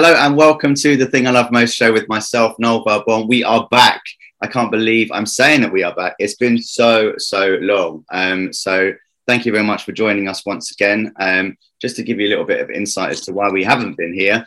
Hello and welcome to the Thing I Love Most show with myself, Noel Barbon. We are back. I can't believe I'm saying that we are back. It's been so long. So thank you very much for joining us once again. Just to give you a little bit of insight as to why we haven't been here.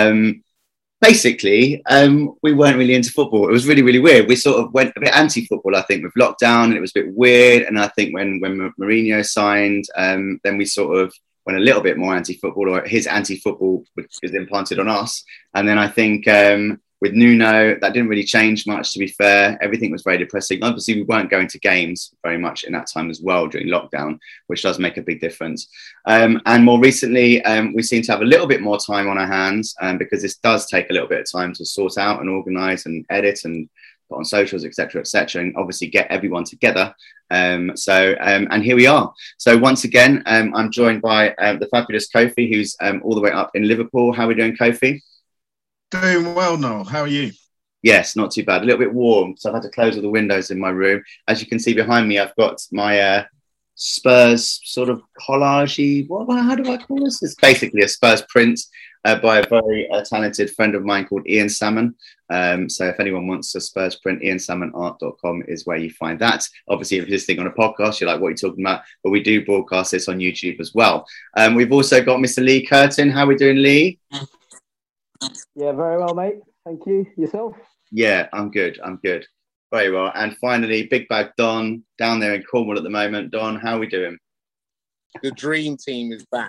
Basically, we weren't really into football. It was really weird. We sort of went a bit anti-football, I think, with lockdown, and it was a bit weird. And I think when Mourinho signed, then we sort of went a little bit more anti-football, or his anti-football was implanted on us. And then I think with Nuno, that didn't really change much, to be fair. Everything was very depressing. Obviously, we weren't going to games very much in that time as well during lockdown, which does make a big difference. And more recently, we seem to have a little bit more time on our hands because this does take a little bit of time to sort out and organise and edit and put on socials, etc., and obviously get everyone together. And here we are. So once again, I'm joined by the fabulous Kofi, who's all the way up in Liverpool. How are we doing, Kofi? Doing well, Noel. How are you? Yes, not too bad. A little bit warm, so I've had to close all the windows in my room. As you can see behind me, I've got my Spurs sort of collage-y. How do I call this? It's basically a Spurs print by a very talented friend of mine called Ian Salmon. So if anyone wants a Spurs print, iansalmonart.com is where you find that. Obviously, if you're listening on a podcast, you're like, what are you talking about? But we do broadcast this on YouTube as well. We've also got Mr. Lee Curtin. How are we doing, Lee? Yeah, very well, mate. Thank you. Yourself? Yeah, I'm good. Very well. And finally, Big Bag Don down there in Cornwall at the moment. Don, how are we doing? The dream team is back.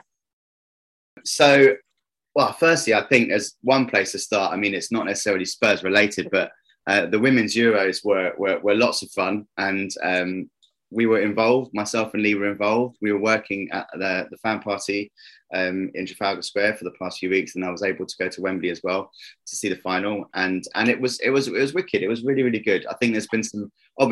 So, well, firstly, I think there's one place to start. I mean, it's not necessarily Spurs related, but the Women's Euros were lots of fun. And we were involved. Myself and Lee were involved. We were working at the fan party in Trafalgar Square for the past few weeks, and I was able to go to Wembley as well to see the final. And it was wicked. It was really good. I think there's been some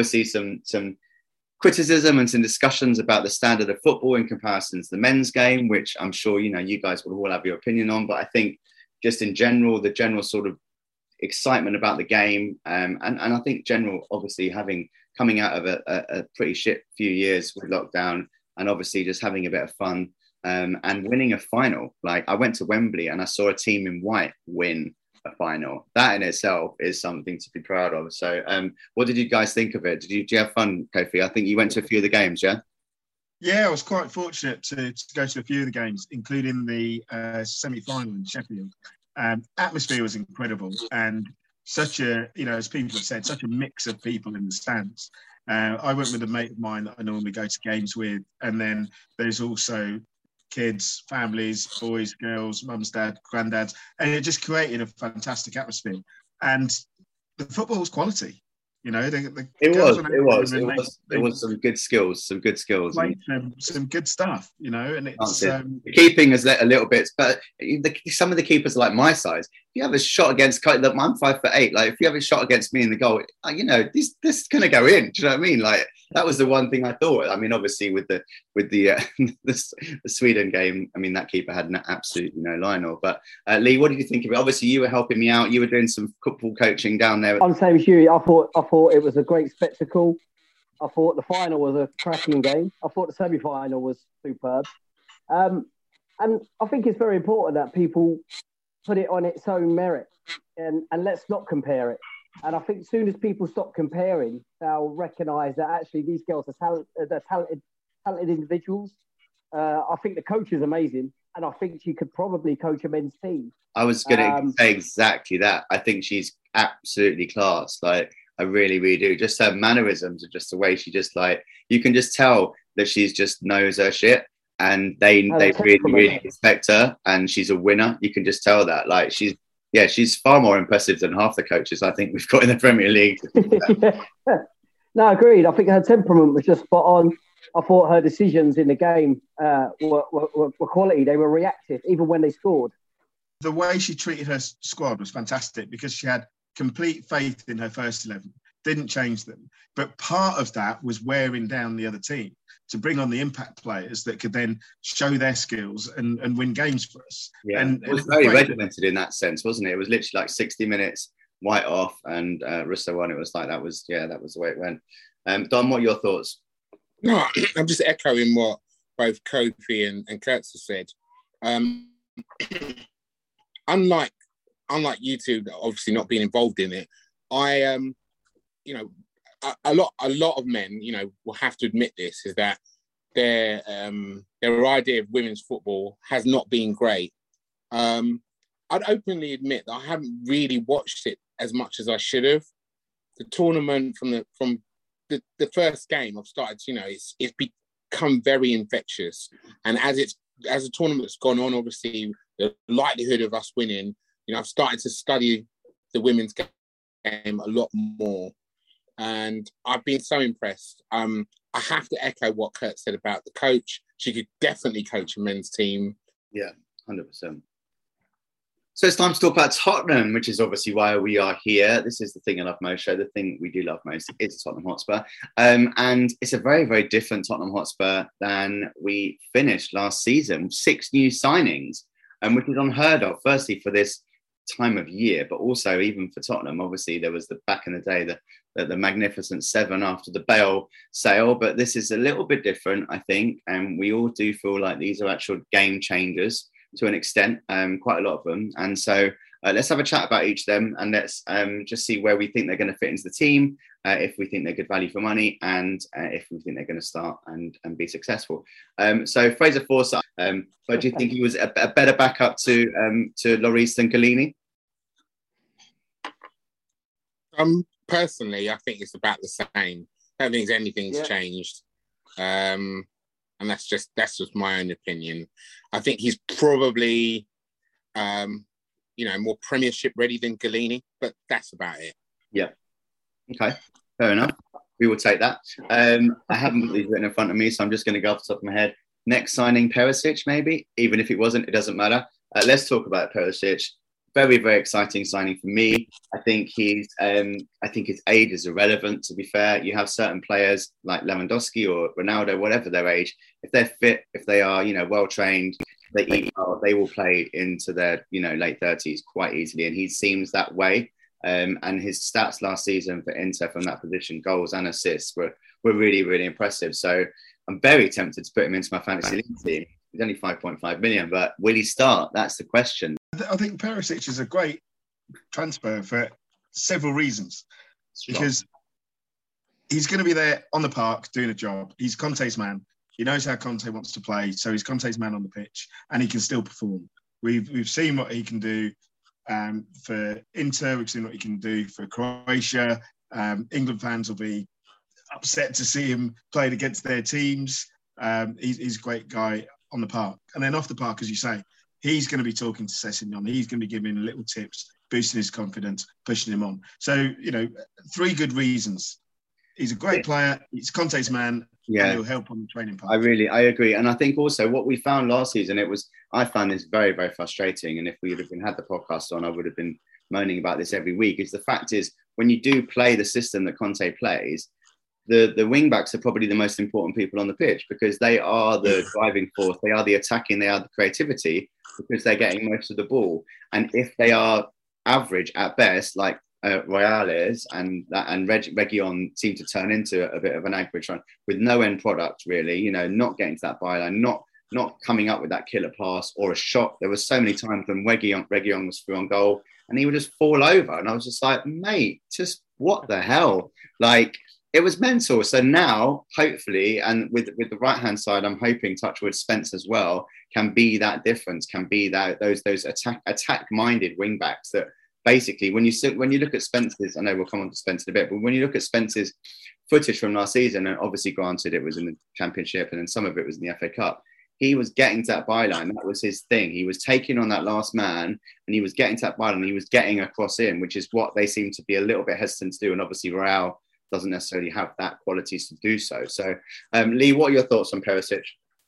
criticism and some discussions about the standard of football in comparison to the men's game, which I'm sure you guys will all have your opinion on. But I think just in general, the general sort of excitement about the game, and I think obviously coming out of a pretty shit few years with lockdown, and obviously just having a bit of fun and winning a final. Like, I went to Wembley and I saw a team in white win a final. That in itself is something to be proud of. So what did you guys think of it? Did you have fun, Kofi? I think you went to a few of the games, yeah? Yeah, I was quite fortunate to go to a few of the games, including the semi-final in Sheffield. Atmosphere was incredible, and such a, as people have said, such a mix of people in the stands. I went with a mate of mine that I normally go to games with, and then there's also kids, families, boys, girls, mums, dad, granddads, and it just created a fantastic atmosphere. And the football was quality. It was some good skills. Like some good stuff, and it's the keeping is a little bit, but some of the keepers are like my size. If you have a shot against, I'm 5'8". Like, if you have a shot against me in the goal, this is gonna go in. Do you know what I mean? Like, that was the one thing I thought. I mean, obviously with the the Sweden game, I mean, that keeper had absolutely no line. But Lee, what did you think of it? Obviously, you were helping me out. You were doing some football coaching down there. I'm the same as you. I thought it was a great spectacle. I thought the final was a cracking game. I thought the semi-final was superb. And I think it's very important that people put it on its own merit and let's not compare it. And I think as soon as people stop comparing, they'll recognise that actually these girls are talented individuals. I think the coach is amazing, and I think she could probably coach a men's team. I was going to say exactly that. I think she's absolutely class. Like, I really do. Just her mannerisms and just the way she just, like, you can just tell that she's just knows her shit, and they really respect her, and she's a winner. You can just tell that. Like, she's far more impressive than half the coaches I think we've got in the Premier League. Yeah. No, agreed. I think her temperament was just spot on. I thought her decisions in the game were quality. They were reactive, even when they scored. The way she treated her squad was fantastic because she had complete faith in her first 11, didn't change them. But part of that was wearing down the other team to bring on the impact players that could then show their skills and win games for us. Yeah, and it was very regimented in that sense, wasn't it? It was literally like 60 minutes, white off, and Russo won. It was like, that was the way it went. Don, what are your thoughts? No, I'm just echoing what both Kofi and Kurtz have said. Unlike unlike you two, obviously not being involved in it, I you know, a lot of men, you know, will have to admit this, is that their idea of women's football has not been great. I'd openly admit that I haven't really watched it as much as I should have. The tournament from the first game, I've started to, you know, it's become very infectious, and as the tournament's gone on, obviously the likelihood of us winning, you know, I've started to study the women's game a lot more, and I've been so impressed. I have to echo what Kurt said about the coach. She could definitely coach a men's team. Yeah, 100%. So it's time to talk about Tottenham, which is obviously why we are here. This is the thing I love most show. The thing we do love most is Tottenham Hotspur. And it's a very, very different Tottenham Hotspur than we finished last season. 6 new signings, which is unheard of, firstly, for this time of year, but also even for Tottenham. Obviously, there was back in the day, the Magnificent Seven after the Bale sale, but this is a little bit different, I think. And we all do feel like these are actual game changers to an extent, quite a lot of them. And so let's have a chat about each of them, and let's just see where we think they're going to fit into the team, if we think they're good value for money, and if we think they're going to start and be successful. So Fraser Forsyth, but do you think he was a better backup to Lloris than Chiellini? Personally, I think it's about the same. I don't think anything's changed. And that's just my own opinion. I think he's probably, more Premiership ready than Chiellini, but that's about it. Yeah. Okay. Fair enough. We will take that. I haven't got these written in front of me, so I'm just going to go off the top of my head. Next signing, Perisic, maybe. Even if it wasn't, it doesn't matter. Let's talk about Perisic. Very, very exciting signing for me. I think his age is irrelevant, to be fair. You have certain players like Lewandowski or Ronaldo, whatever their age, if they're fit, if they are, well trained, they will play into their, late 30s quite easily. And he seems that way. And his stats last season for Inter from that position, goals and assists, were really, really impressive. So I'm very tempted to put him into my fantasy league team. He's only 5.5 million, but will he start? That's the question. I think Perisic is a great transfer for several reasons. Because he's going to be there on the park doing a job. He's Conte's man. He knows how Conte wants to play, so he's Conte's man on the pitch, and he can still perform. We've seen what he can do for Inter. We've seen what he can do for Croatia. England fans will be upset to see him played against their teams. He's a great guy on the park. And then off the park, as you say, he's going to be talking to Sessegnon. He's going to be giving him little tips, boosting his confidence, pushing him on. So, 3 good reasons. He's a great player. He's Conte's man. Yeah, and he'll help on the training part. I agree. And I think also what we found last season, I found this very, very frustrating. And if we had had the podcast on, I would have been moaning about this every week, is the fact is when you do play the system that Conte plays, the wing backs are probably the most important people on the pitch, because they are the driving force, they are the attacking, they are the creativity, because they're getting most of the ball. And if they are average at best, like Royal is, and Reguilon seem to turn into a bit of an average run with no end product, really, not getting to that byline, not coming up with that killer pass or a shot. There were so many times when Reguilon was through on goal and he would just fall over, and I was just like, mate, just what the hell? Like, it was mental. So now, hopefully, and with the right-hand side, I'm hoping, touchwood, Spence as well, can be that difference, can be that those attack-minded wing-backs that basically, when you look at Spence's, I know we'll come on to Spence in a bit, but when you look at Spence's footage from last season, and obviously granted it was in the Championship and then some of it was in the FA Cup, he was getting to that byline. That was his thing. He was taking on that last man and he was getting to that byline and he was getting across in, which is what they seem to be a little bit hesitant to do. And obviously Real doesn't necessarily have that qualities to do so. So, Lee, what are your thoughts on Perisic?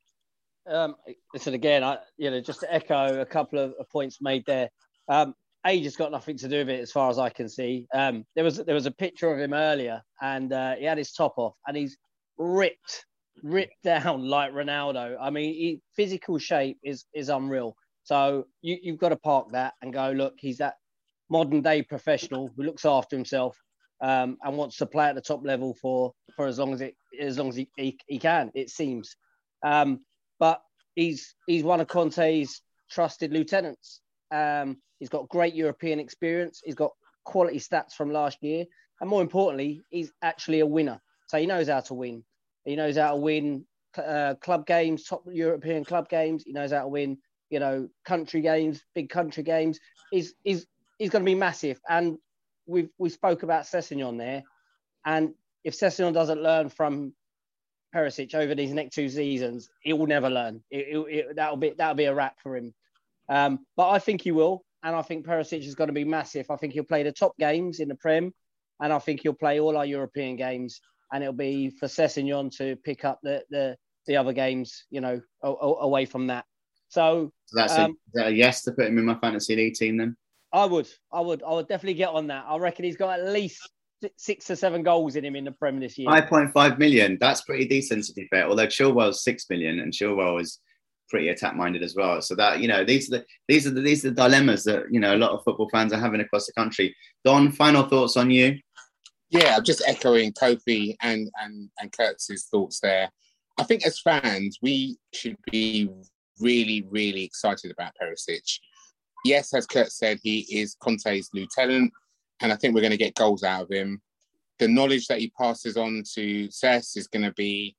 Listen, again, just to echo a couple of points made there. Age has got nothing to do with it, as far as I can see. There was a picture of him earlier, and he had his top off, and he's ripped down like Ronaldo. I mean, physical shape is unreal. So you've got to park that and go, look, he's that modern day professional who looks after himself. And wants to play at the top level for as long as he can, it seems. But he's one of Conte's trusted lieutenants, He's got great European experience. He's got quality stats from last year. And more importantly, he's actually a winner. So he knows how to win. He knows how to win club games, top European club games. He knows how to win, country games, big country games. He's going to be massive. And we spoke about Sessegnon there. And if Sessegnon doesn't learn from Perisic over these next 2 seasons, he will never learn. That'll be a wrap for him. But I think he will. And I think Perisic is going to be massive. I think he'll play the top games in the Prem. And I think he'll play all our European games. And it'll be for Sessegnon to pick up the other games, away from that. So that's is that a yes to put him in my fantasy league team then? I would definitely get on that. I reckon he's got at least 6 or 7 goals in him in the Prem this year. 5.5 million. That's pretty decent to be fair. Although Chilwell's 6 million and Chilwell is pretty attack minded as well. So that, these are the dilemmas that, a lot of football fans are having across the country. Don, final thoughts on you? Yeah, I'm just echoing Kofi and Kurtz's thoughts there. I think as fans, we should be really, really excited about Perisic. Yes, as Kurt said, he is Conte's lieutenant, and I think we're going to get goals out of him. The knowledge that he passes on to Cess is going to be,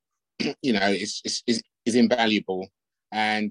is invaluable. And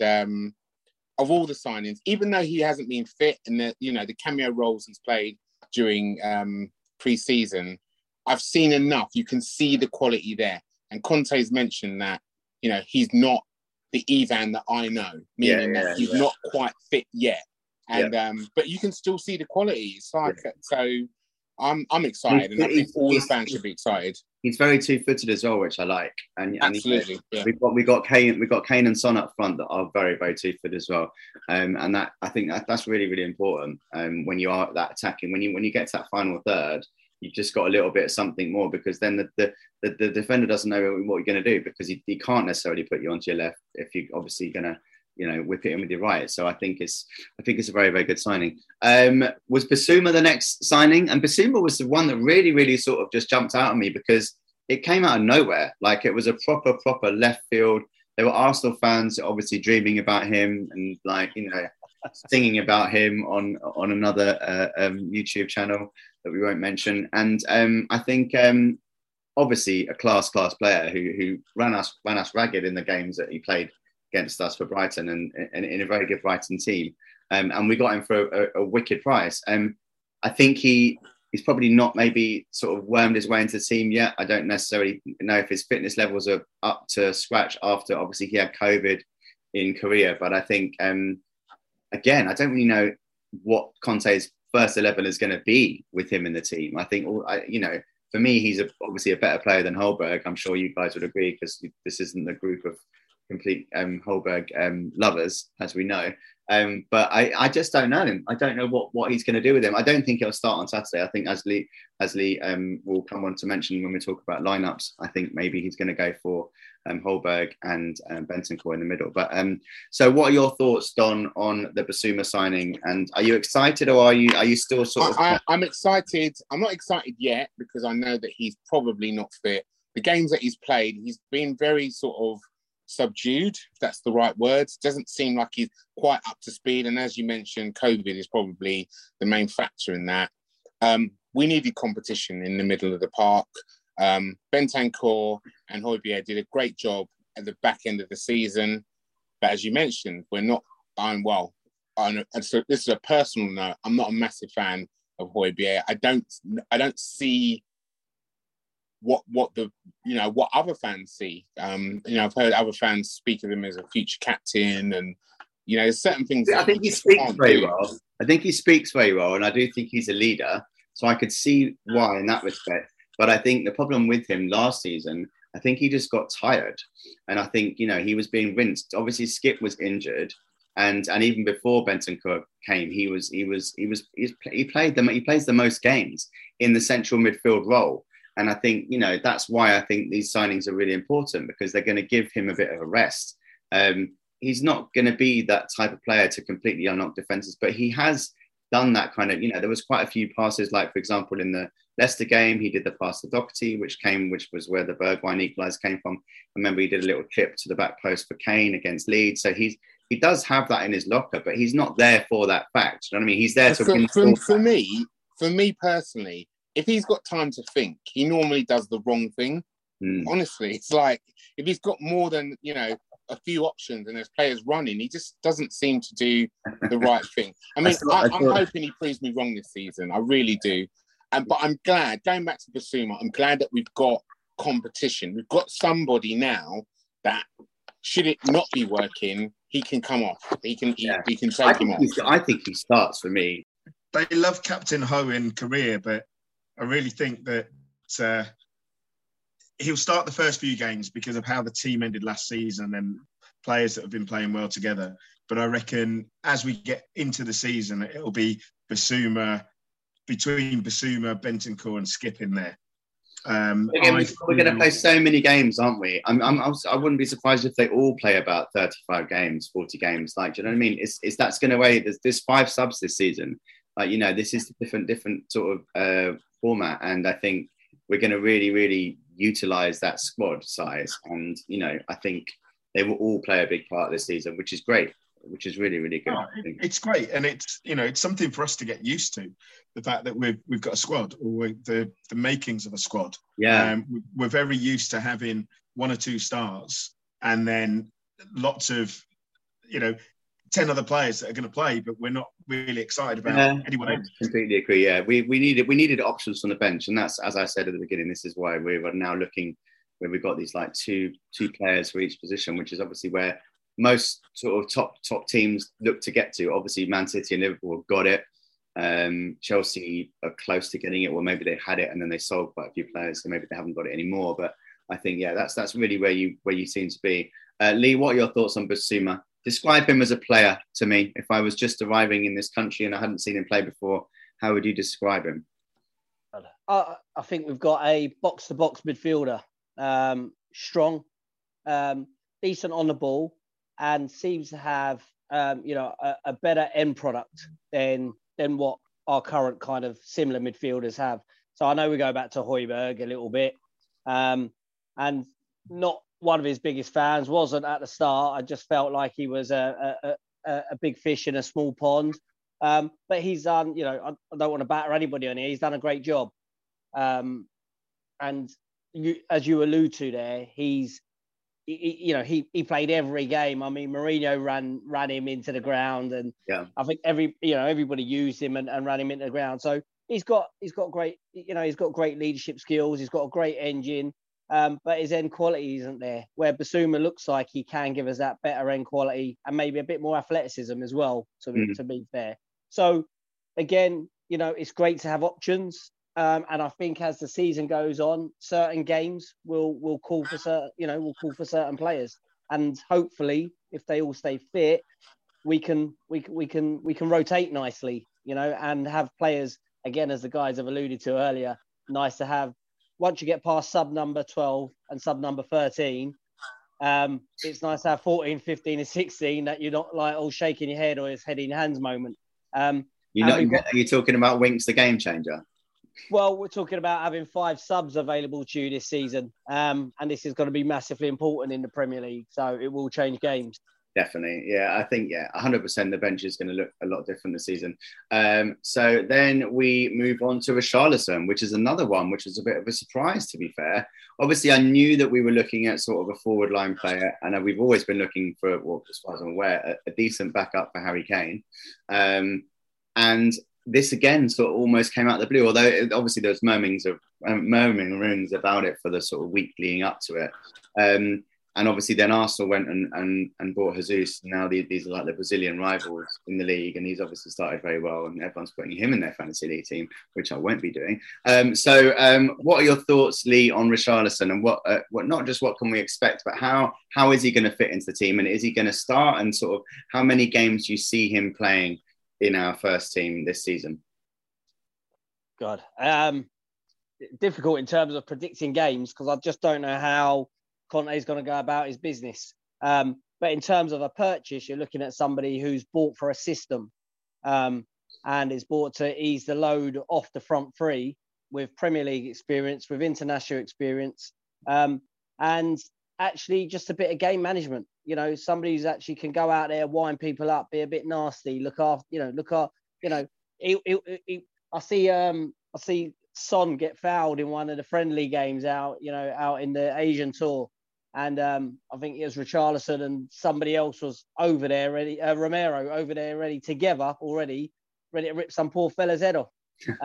of all the signings, even though he hasn't been fit and the cameo roles he's played during pre-season, I've seen enough. You can see the quality there. And Conte's mentioned that, he's not the Ivan that I know, meaning that he's not quite fit yet. And but you can still see the quality. It's like so. I'm excited, and I think all the fans should be excited. He's very two-footed as well, which I like. And absolutely, we got Kane and Son up front that are very, very two-footed as well. And that I think that's really, really important. When you are that attacking, when you get to that final third, you've just got a little bit of something more, because then the defender doesn't know what you're going to do, because he can't necessarily put you onto your left if you're obviously going to whip it in with your right. So I think it's a very, very good signing. Was Bissouma the next signing? And Bissouma was the one that really, really sort of just jumped out at me, because it came out of nowhere. Like, it was a proper left field. There were Arsenal fans obviously dreaming about him and singing about him on another YouTube channel that we won't mention. And I think obviously a class player who ran us ragged in the games that he played against us for Brighton and in a very good Brighton team. And we got him for a wicked price. I think he's probably not maybe sort of wormed his way into the team yet. I don't necessarily know if his fitness levels are up to scratch after obviously he had COVID in Korea. But I think, again, I don't really know what Conte's first 11 is going to be with him in the team. I think, for me, he's obviously a better player than Holberg. I'm sure you guys would agree, because this isn't a group of complete Holberg lovers, as we know. But I just don't know him. I don't know what he's going to do with him. I don't think he'll start on Saturday. I think as Lee will come on to mention when we talk about lineups, I think maybe he's going to go for Holberg and Bentancur in the middle. But so what are your thoughts, Don, on the Bissouma signing? And are you excited, or are you still sort of... I'm excited. I'm not excited yet, because I know that he's probably not fit. The games that he's played, he's been very sort of subdued, if that's the right word. Doesn't seem like he's quite up to speed. And as you mentioned, COVID is probably the main factor in that. We needed competition in the middle of the park. Bentancur and Højbjerg did a great job at the back end of the season. But as you mentioned, we're not... so this is a personal note. I'm not a massive fan of Højbjerg. I don't see what other fans see. I've heard other fans speak of him as a future captain, and there's certain things. I think he speaks very well. I think he speaks very well, and I do think he's a leader. So I could see why in that respect. But I think the problem with him last season, I think he just got tired, and I think he was being rinsed. Obviously, Skip was injured, and even before Bentancur came, he plays the most games in the central midfield role. And I think, that's why I think these signings are really important, because they're going to give him a bit of a rest. He's not going to be that type of player to completely unlock defences, but he has done that kind of, there was quite a few passes, like, for example, in the Leicester game, he did the pass to Doherty, which was where the Bergwijn equaliser came from. I remember he did a little chip to the back post for Kane against Leeds. So he's he does have that in his locker, but he's not there for that fact. You know what I mean? He's there to win. For me personally, if he's got time to think, he normally does the wrong thing. Honestly, it's like if he's got more than, a few options and there's players running, he just doesn't seem to do the right thing. I mean, I'm hoping he proves me wrong this season. I really do. But I'm glad, going back to Bissouma, I'm glad that we've got competition. We've got somebody now that, should it not be working, he can come off. He can take him off. I think he starts for me. They love Captain Ho in career, but I really think that he'll start the first few games because of how the team ended last season and players that have been playing well together. But I reckon as we get into the season, it'll be Bissouma, Bentancur and Skip in there. Again, we're going to play so many games, aren't we? I wouldn't be surprised if they all play about 35 games, 40 games. Like, do you know what I mean? That's going to weigh. There's 5 subs this season. Like, this is a different sort of format, and I think we're going to really, really utilize that squad size. And I think they will all play a big part this season, which is great. Which is really, really good. It's great, and it's something for us to get used to. The fact that we've got a squad, or the makings of a squad. Yeah, we're very used to having 1 or 2 stars, and then lots of 10 other players that are going to play, but we're not really excited about anyone else. I completely agree. Yeah, we needed options from the bench, and that's, as I said at the beginning, this is why we are now looking where we've got these like two players for each position, which is obviously where most sort of top teams look to get to. Obviously, Man City and Liverpool have got it. Chelsea are close to getting it, or maybe they had it and then they sold quite a few players, so maybe they haven't got it anymore. But I think that's really where you seem to be. Lee, what are your thoughts on Bissouma? Describe him as a player to me. If I was just arriving in this country and I hadn't seen him play before, how would you describe him? I think we've got a box-to-box midfielder, strong, decent on the ball, and seems to have a better end product than what our current kind of similar midfielders have. So I know we go back to Højbjerg a little bit, and not one of his biggest fans, wasn't at the start. I just felt like he was a big fish in a small pond. But he's done, I don't want to batter anybody on here. He's done a great job. And as you allude to there, he played every game. I mean, Mourinho ran him into the ground, and I think everybody used him and ran him into the ground. So he's got great, he's got great leadership skills. He's got a great engine, but his end quality isn't there. Where Bissouma looks like he can give us that better end quality and maybe a bit more athleticism as well. To be fair, so again, it's great to have options. And I think as the season goes on, certain games will call for certain players, and hopefully, if they all stay fit, we can rotate nicely, and have players again, as the guys have alluded to earlier. Nice to have once you get past sub number 12 and sub number 13. It's nice to have 14, 15, and 16 that you're not like all shaking your head or it's head in your hands moment. Are you talking about Winks, the game changer? Well, we're talking about having 5 subs available to you this season. And this is going to be massively important in the Premier League. So it will change games. Definitely. Yeah, I think, 100% the bench is going to look a lot different this season. So then we move on to Richarlison, which is another one, which was a bit of a surprise, to be fair. Obviously, I knew that we were looking at sort of a forward line player, and we've always been looking for, as far as I'm aware, a decent backup for Harry Kane. And this again sort of almost came out of the blue, although obviously there was murmuring rings about it for the sort of week leading up to it. And obviously then Arsenal went and bought Jesus. Now these are like the Brazilian rivals in the league, and he's obviously started very well, and everyone's putting him in their fantasy league team, which I won't be doing. So what are your thoughts, Lee, on Richarlison, and what not just what can we expect, but how is he going to fit into the team, and is he going to start, and sort of how many games do you see him playing in our first team this season? God, difficult in terms of predicting games, because I just don't know how Conte is going to go about his business. But in terms of a purchase, you're looking at somebody who's bought for a system, and is bought to ease the load off the front three with Premier League experience, with international experience. And actually just a bit of game management. You know, somebody who's actually can go out there, wind people up, be a bit nasty, look after. I see Son get fouled in one of the friendly games out in the Asian tour. And I think it was Richarlison and somebody else was over there ready, Romero over there ready together already, ready to rip some poor fella's head off.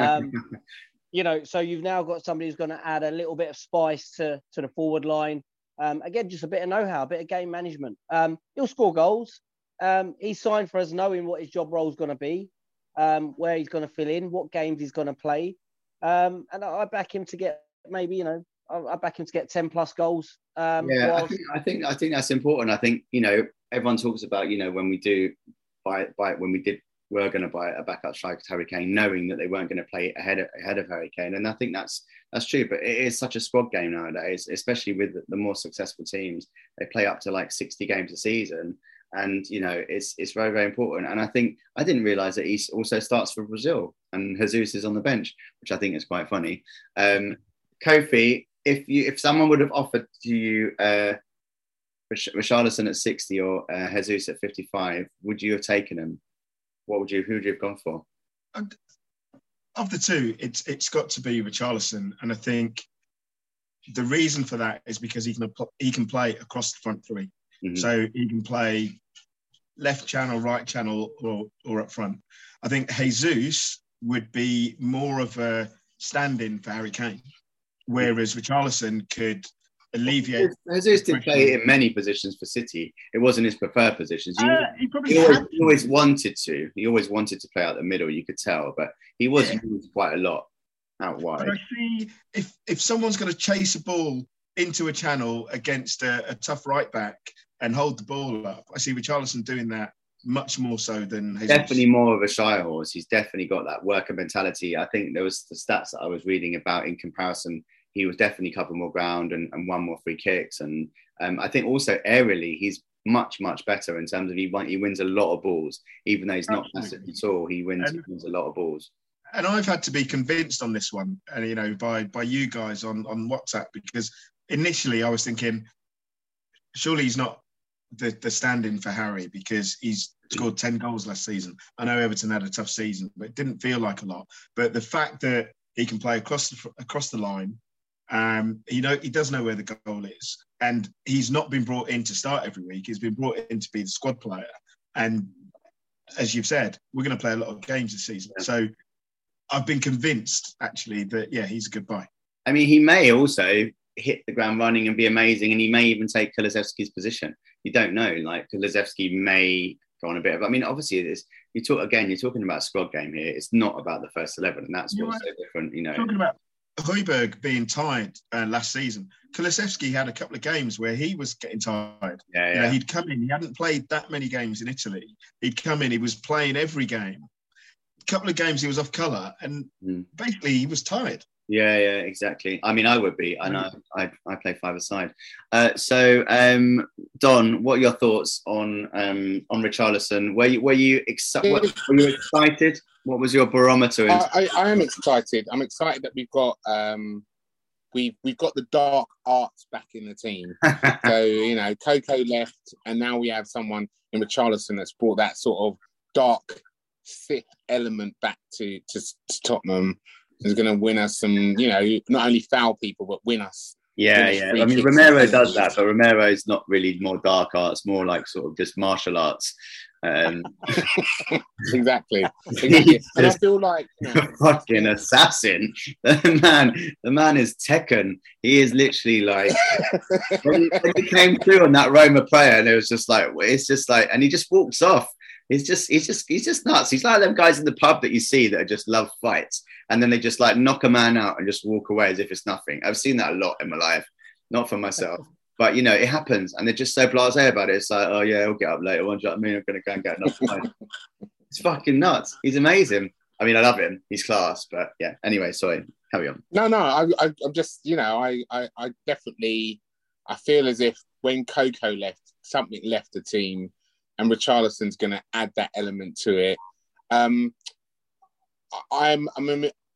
So you've now got somebody who's going to add a little bit of spice to the forward line. Again, just a bit of know-how, a bit of game management. He'll score goals. He's signed for us knowing what his job role is going to be, where he's going to fill in, what games he's going to play. And I back him to get maybe, I back him to get 10 plus goals. I think that's important. I think, everyone talks about, when we do we're going to buy a backup striker, Harry Kane, knowing that they weren't going to play ahead of Harry Kane. And I think that's true, but it is such a squad game nowadays, especially with the more successful teams. They play up to like 60 games a season. And, it's very, very important. And I think I didn't realise that he also starts for Brazil and Jesus is on the bench, which I think is quite funny. Kofi, if someone would have offered to you Richarlison at 60 or Jesus at 55, would you have taken him? Who would you have gone for? Of the two, it's got to be Richarlison, and I think the reason for that is because he can play across the front three. Mm-hmm. So he can play left channel, right channel, or up front. I think Jesus would be more of a stand-in for Harry Kane, whereas Richarlison could alleviate. Jesus did play in many positions for City. It wasn't his preferred positions. He always wanted to. He always wanted to play out the middle. You could tell, but he was used quite a lot out wide. But I see if someone's going to chase a ball into a channel against a tough right back and hold the ball up, I see Richarlison doing that much more so than Jesus. Definitely more of a shy horse. He's definitely got that worker mentality. I think there was the stats that I was reading about in comparison. He was definitely covering more ground and won more free kicks. And I think also aerially, he's much, much better in terms of he wins a lot of balls. Even though he's not massively tall, he wins a lot of balls. And I've had to be convinced on this one, by you guys on WhatsApp, because initially I was thinking, surely he's not the stand-in for Harry because he's scored 10 goals last season. I know Everton had a tough season, but it didn't feel like a lot. But the fact that he can play across the line, he does know where the goal is, and he's not been brought in to start every week. He's been brought in to be the squad player, and as you've said, we're going to play a lot of games this season. Yeah. So I've been convinced actually that he's a good buy. I mean, he may also hit the ground running and be amazing, and he may even take Kulusevski's position. You don't know. Like Kulusevski may go on a bit of. I mean, obviously, you're talking about a squad game here. It's not about the first 11, and that's what's so different. Talking about Højbjerg being tired last season. Kulusevski had a couple of games where he was getting tired. He'd come in. He hadn't played that many games in Italy. He'd come in. He was playing every game. A couple of games he was off colour, and basically he was tired. Yeah, exactly. I mean, I would be. I know. I play five-a-side. So, Don, what are your thoughts on Richarlison? Were you excited? What was your barometer? I am excited. I'm excited that we've got we've got the dark arts back in the team. So Coco left, and now we have someone in Richarlison that's brought that sort of dark, Sith element back to Tottenham. Is going to win us some, not only foul people, but win us. Yeah. I mean, Romero does that, but Romero is not really more dark arts, more like sort of just martial arts. Exactly. And I feel like fucking assassin. The man is Tekken. He is literally like when he came through on that Roma player, and it was just like and he just walks off. He's just nuts. He's like them guys in the pub that you see that just love fights, and then they just like knock a man out and just walk away as if it's nothing. I've seen that a lot in my life, not for myself, but it happens, and they're just so blasé about it. It's like, oh yeah, I'll get up later. What do you know what I mean? I'm gonna go and get another fight. It's fucking nuts. He's amazing. I mean, I love him. He's class. But yeah. Anyway, sorry. Carry on. No. I'm just I definitely feel as if when Coco left, something left the team. And Richarlison's going to add that element to it. I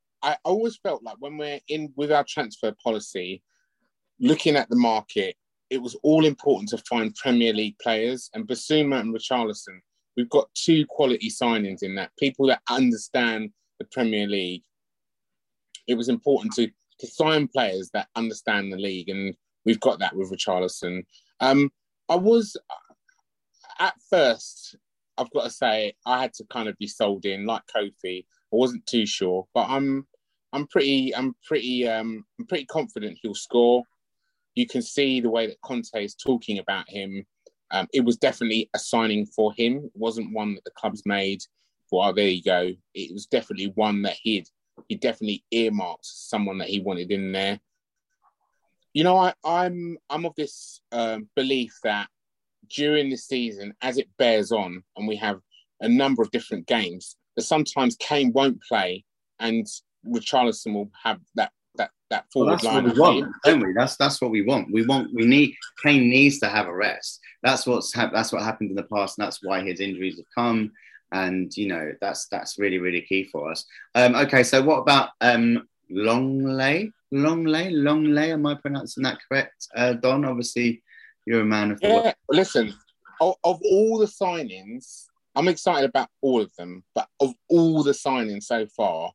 always felt like when we're in with our transfer policy, looking at the market, it was all important to find Premier League players, and Basuma and Richarlison, we've got two quality signings in that. People that understand the Premier League. It was important to sign players that understand the league, and we've got that with Richarlison. I was, at first, I've got to say, I had to kind of be sold in, like Kofi. I wasn't too sure, but I'm pretty confident he'll score. You can see the way that Conte is talking about him. It was definitely a signing for him. It wasn't one that the club's made. Well, there you go. It was definitely one that he definitely earmarked someone that he wanted in there. You know, I'm of this belief that during the season, as it bears on, and we have a number of different games, that sometimes Kane won't play and Richarlison will have that forward line. That's what we want, don't we? That's what we want. Kane needs to have a rest. That's what happened in the past, and that's why his injuries have come. And you know, that's really, really key for us. Okay, so what about Longley? Am I pronouncing that correct? Don, obviously you're a man of the world. Listen, of all the signings, I'm excited about all of them, but of all the signings so far,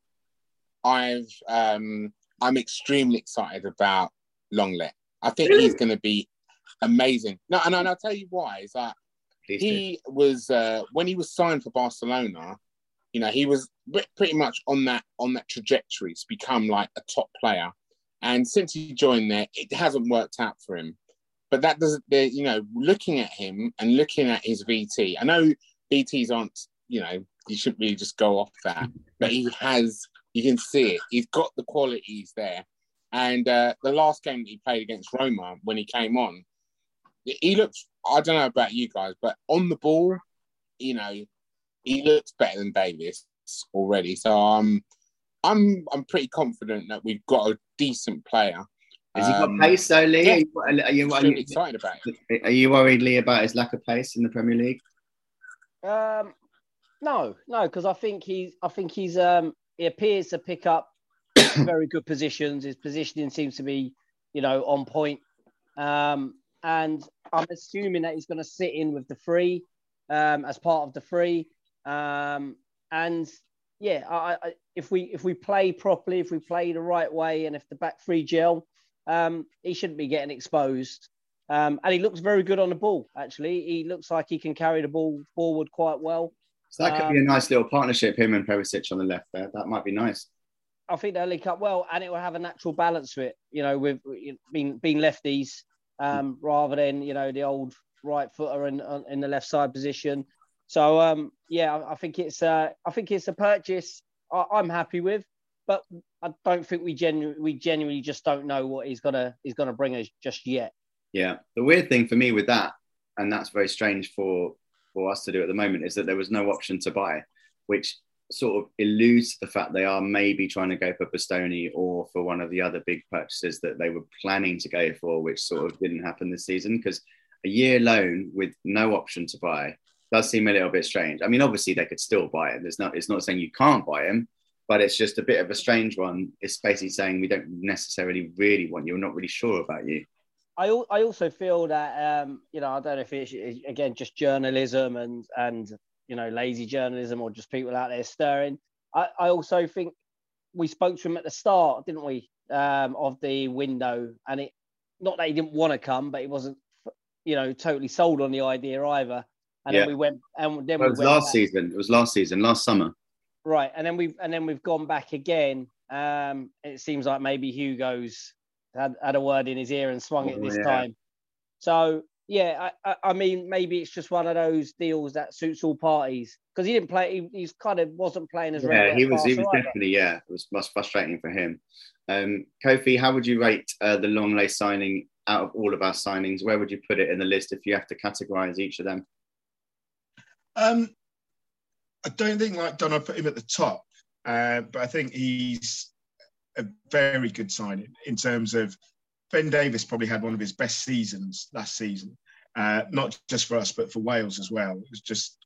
I'm extremely excited about Longley. I think he's going to be amazing. No, and I'll tell you why. It's like he was when he was signed for Barcelona, you know, he was pretty much on that trajectory to become like a top player. And since he joined there, it hasn't worked out for him. But that doesn't, you know, looking at him and looking at his VT, I know VTs aren't, you know, you shouldn't really just go off that, but he has, you can see it. He's got the qualities there. And the last game that he played against Roma, when he came on, he looked, I don't know about you guys, but on the ball, you know, he looks better than Davis already. So I'm pretty confident that we've got a decent player. Has he got pace though, Lee? Yeah. Are you excited about it? Are you worried, Lee, about his lack of pace in the Premier League? No, because I think he appears to pick up very good positions. His positioning seems to be, you know, on point. And I'm assuming that he's going to sit in with the three as part of the three. And yeah, if we play properly, if we play the right way, and if the back three gel, he shouldn't be getting exposed. And he looks very good on the ball, actually. He looks like he can carry the ball forward quite well. So that could be a nice little partnership, him and Perisic on the left there. That might be nice. I think they'll link up well, and it will have a natural balance to it, you know, with being lefties rather than, you know, the old right footer in the left side position. So, I think it's a purchase I'm happy with, but I don't think we genuinely just don't know what he's gonna bring us just yet. Yeah, the weird thing for me with that, and that's very strange for us to do at the moment, is that there was no option to buy, which sort of alludes to the fact they are maybe trying to go for Bastoni or for one of the other big purchases that they were planning to go for, which sort of didn't happen this season. Because a year loan with no option to buy does seem a little bit strange. I mean, obviously they could still buy it. It's not saying you can't buy him, but it's just a bit of a strange one. It's basically saying we don't necessarily really want you. We're not really sure about you. I also feel that, you know, I don't know if it's, again, just journalism and you know, lazy journalism or just people out there stirring. I also think we spoke to him at the start, didn't we, of the window, and it, not that he didn't want to come, but he wasn't, you know, totally sold on the idea either. And then we went, and then it was last season. It was last season, last summer. Right, and then we've gone back again. It seems like maybe Hugo's had a word in his ear and swung it this time. So yeah, I mean, maybe it's just one of those deals that suits all parties, because he didn't play. He's kind of wasn't playing as regular. He was definitely It was much frustrating for him. Kofi, how would you rate the Longley signing out of all of our signings? Where would you put it in the list if you have to categorise each of them? I don't think, like Don, I put him at the top, but I think he's a very good signing in terms of Ben Davis probably had one of his best seasons last season, not just for us, but for Wales as well. It was just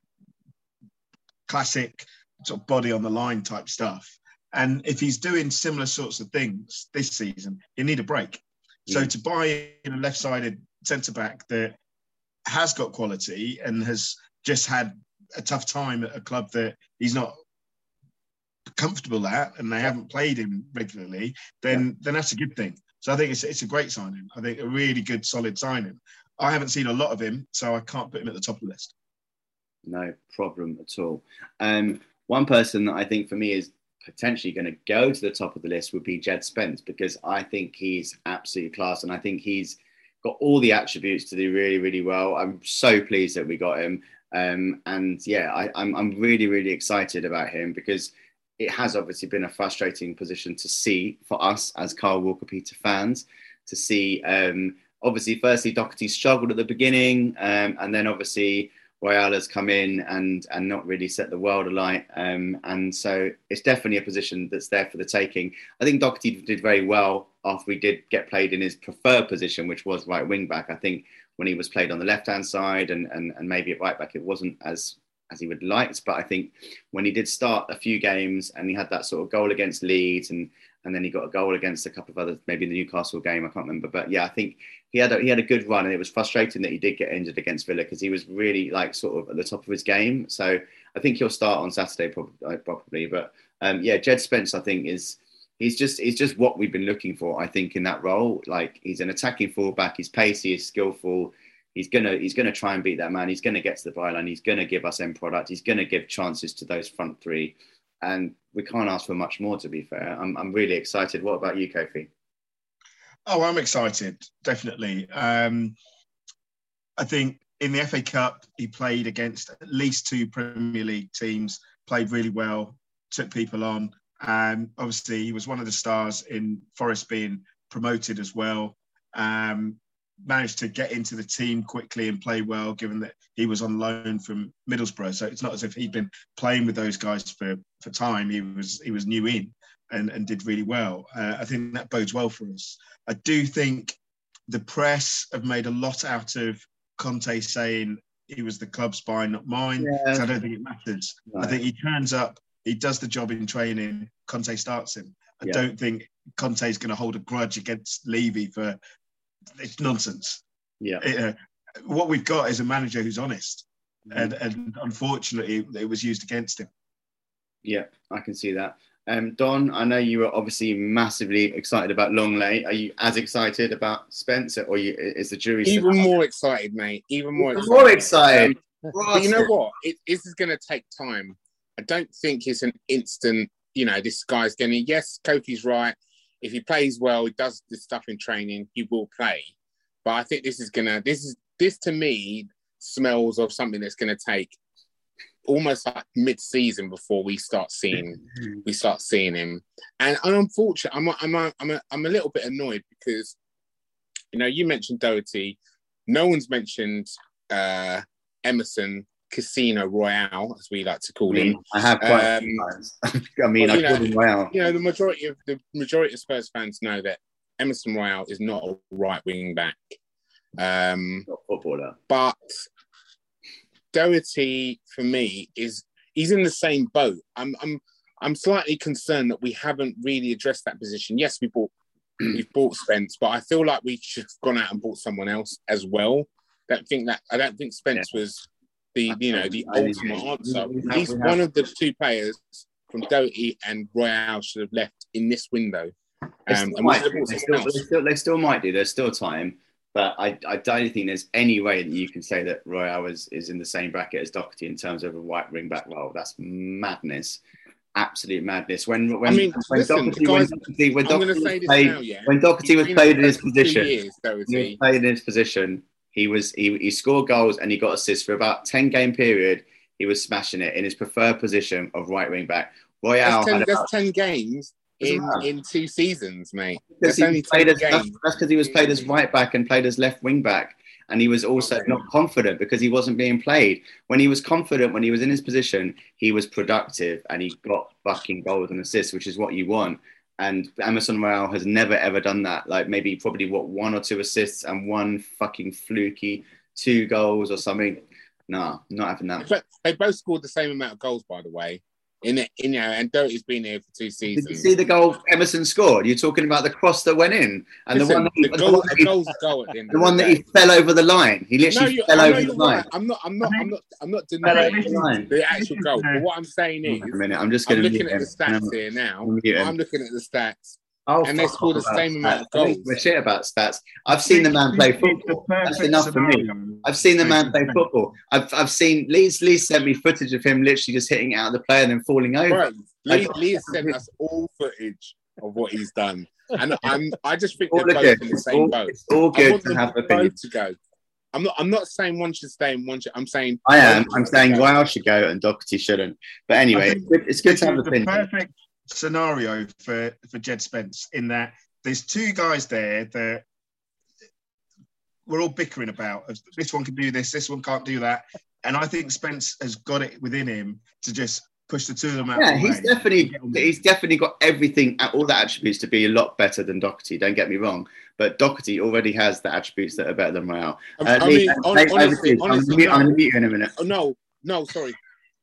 classic sort of body on the line type stuff. And if he's doing similar sorts of things this season, you need a break. So to buy in a left-sided centre-back that has got quality and has just had a tough time at a club that he's not comfortable at and they haven't played him regularly, then that's a good thing. So I think it's a great signing. I think a really good, solid signing. I haven't seen a lot of him, so I can't put him at the top of the list. No problem at all. One person that I think for me is potentially going to go to the top of the list would be Jed Spence, because I think he's absolutely class and I think he's got all the attributes to do really, really well. I'm so pleased that we got him. And yeah, I'm really, really excited about him because it has obviously been a frustrating position to see for us as Kyle Walker-Peters fans, to see, obviously, firstly, Doherty struggled at the beginning, and then obviously Royal has come in and not really set the world alight. And so it's definitely a position that's there for the taking. I think Doherty did very well after we did get played in his preferred position, which was right wing back. I think when he was played on the left-hand side and maybe at right back, it wasn't as he would liked. But I think when he did start a few games and he had that sort of goal against Leeds and then he got a goal against a couple of others, maybe in the Newcastle game, I can't remember. But yeah, I think he had a good run, and it was frustrating that he did get injured against Villa because he was really like sort of at the top of his game. So I think he'll start on Saturday probably. But yeah, Jed Spence, I think he's just what we've been looking for. I think in that role, like he's an attacking fullback, he's pacey, he's skillful. He's gonna try and beat that man. He's gonna get to the byline. He's gonna give us end product. He's gonna give chances to those front three, and we can't ask for much more. To be fair, I'm really excited. What about you, Kofi? Oh, I'm excited, definitely. I think in the FA Cup he played against at least 2 Premier League teams. Played really well, took people on. Obviously, he was one of the stars in Forest being promoted as well. Managed to get into the team quickly and play well, given that he was on loan from Middlesbrough. So it's not as if he'd been playing with those guys for time. He was new in and did really well. I think that bodes well for us. I do think the press have made a lot out of Conte saying he was the club's buy, not mine. Yeah. So I don't think it matters. Right. I think he turns up, he does the job in training, Conte starts him. I don't think Conte's going to hold a grudge against Levy for... It's nonsense. Yeah. What we've got is a manager who's honest, and unfortunately, it was used against him. Yeah, I can see that. Don, I know you were obviously massively excited about Longley. Are you as excited about Spencer, or is the jury even more excited, mate? Even more excited. But you know what? This is going to take time. I don't think it's an instant. This guy's going to. Yes, Kofi's right. If he plays well, he does this stuff in training, he will play. But I think this to me smells of something that's going to take almost like mid-season before we start seeing him. And unfortunately, I'm a little bit annoyed because you mentioned Doherty, no one's mentioned Emerson Casino Royale, as we like to call him. I have quite a few times. I call him Royale. The majority of Spurs fans know that Emerson Royale is not a right wing back. Not a footballer. But Doherty, for me, he's in the same boat. I'm slightly concerned that we haven't really addressed that position. Yes, we've bought Spence, but I feel like we should have gone out and bought someone else as well. I don't think Spence was the ultimate answer. At least one of the 2 players from Doherty and Royale should have left in this window. They still might do. There's still time, but I don't think there's any way that you can say that Royale is in the same bracket as Doherty in terms of a right wing back role. That's madness. Absolute madness. When Doherty was played in his position, he scored goals and he got assists for about 10 game period. He was smashing it in his preferred position of right wing back. Royale that's 10 games in 2 seasons, mate. That's because he was played as right back and played as left wing back, and he was also not confident because he wasn't being played. When he was confident, when he was in his position, he was productive and he got fucking goals and assists, which is what you want. And Emerson Royale has never, ever done that. Like probably 1 or 2 assists and 1 fucking fluky 2 goals or something. No, not having that. They both scored the same amount of goals, by the way. And Doherty's been here for 2 Did seasons. you see the goal Emerson scored? You're talking about the cross that went in, and Listen, the goal's a goal at the end. The one that he fell over the line. He literally fell over the line. Right. I'm not denying the actual goal. But what I'm saying is, a minute, I'm looking at the stats here now. I'm looking at the stats. Oh, and they scored the same amount of goals. We're shit about stats. I've seen the man play football. That's enough for me. I've seen the man play football. I've seen Lee sent me footage of him literally just hitting it out of the player and then falling over. Right. Lee has sent us all footage of what he's done, and I just think they're both in the same boat. It's all good to have opinions to go. I'm not saying one should stay and one should. I'm saying I'm saying Wales should go and Doherty shouldn't. But anyway, it's good to have opinions. Perfect scenario for Jed Spence in that there's 2 guys there that we're all bickering about. This one can do this one can't do that. And I think Spence has got it within him to just push the 2 of them out. Yeah, he's definitely got everything, all the attributes to be a lot better than Doherty. Don't get me wrong, but Doherty already has the attributes that are better than Royale. Honestly, I'm going to meet you in a minute. No, sorry.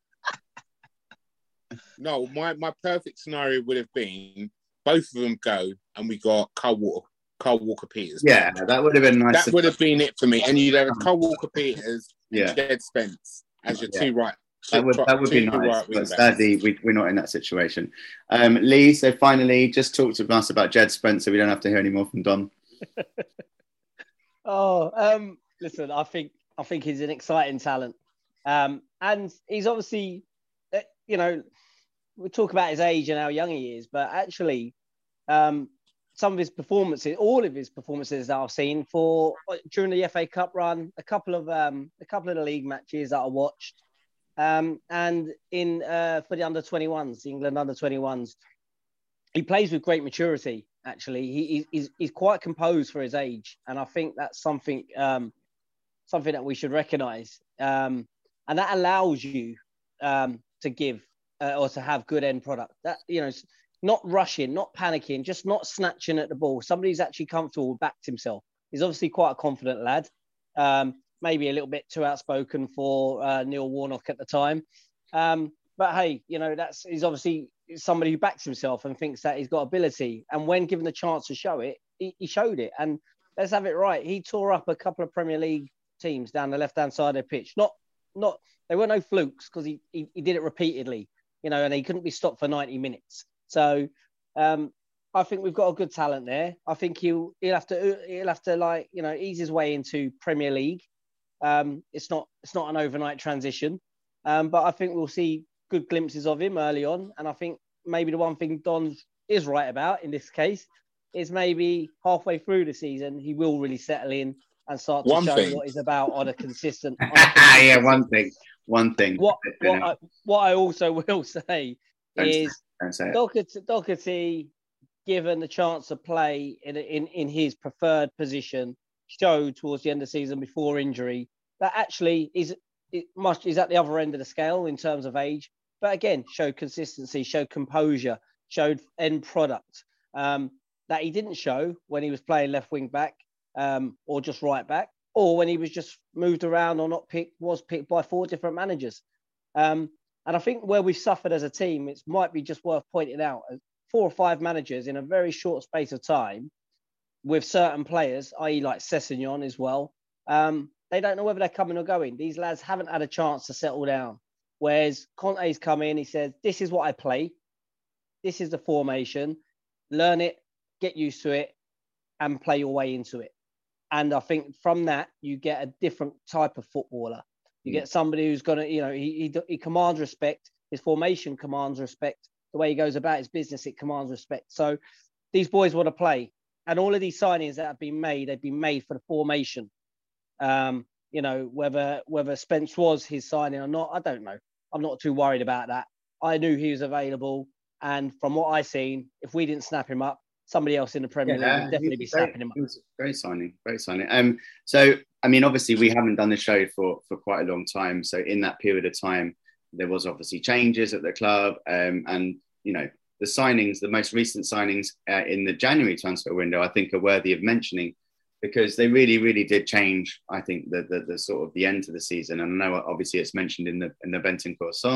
No, my perfect scenario would have been both of them go and we got Carl Walker Peters. Yeah, that would have been nice. That would have been it for me. And you'd have Carl Walker Peters and Jed Spence as your 2 right. That would be nice, but sadly we're not in that situation. Lee, so finally, just talk to us about Jed Spence so we don't have to hear any more from Don. Listen, I think he's an exciting talent, and he's obviously, we talk about his age and how young he is, but actually, some of his performances, all of his performances that I've seen during the FA Cup run, a couple of the league matches that I watched. And for the under-21s, the England under-21s, he plays with great maturity. Actually, he's quite composed for his age, and I think that's something that we should recognise. And that allows you to give or to have good end product. That not rushing, not panicking, just not snatching at the ball. Somebody's actually comfortable, backed himself. He's obviously quite a confident lad. Maybe a little bit too outspoken for Neil Warnock at the time. But hey, he's obviously somebody who backs himself and thinks that he's got ability. And when given the chance to show it, he showed it. And let's have it right. He tore up a couple of Premier League teams down the left-hand side of the pitch. They were no flukes because he did it repeatedly, and he couldn't be stopped for 90 minutes. So I think we've got a good talent there. I think he'll have to ease his way into Premier League. It's not an overnight transition, but I think we'll see good glimpses of him early on. And I think maybe the one thing Don is right about in this case is maybe halfway through the season he will really settle in and start to show what he's about on a consistent. Yeah, one thing. What I also will say is Doherty, given the chance to play in his preferred position, showed towards the end of the season before injury that actually is at the other end of the scale in terms of age, but again showed consistency, showed composure, showed end product that he didn't show when he was playing left wing back or just right back, or when he was just moved around or was picked by 4 different managers. And I think where we've suffered as a team, it might be just worth pointing out 4 or 5 managers in a very short space of time with certain players, i.e. like Sessegnon as well. They don't know whether they're coming or going. These lads haven't had a chance to settle down. Whereas Conte's come in, he says, this is what I play. This is the formation. Learn it, get used to it, and play your way into it. And I think from that, you get a different type of footballer. You get somebody who's going to, he commands respect. His formation commands respect. The way he goes about his business, it commands respect. So these boys want to play. And all of these signings that have been made, they've been made for the formation. Whether Spence was his signing or not, I don't know. I'm not too worried about that. I knew he was available. And from what I seen, if we didn't snap him up, somebody else in the Premier League would definitely be snapping him up. It was a great signing. So, I mean, obviously we haven't done the show for quite a long time. So in that period of time, there was obviously changes at the club. And, the signings, the most recent signings in the January transfer window, I think are worthy of mentioning because they really, really did change, I think, the sort of the end to the season. And I know obviously it's mentioned in the Bentancur song.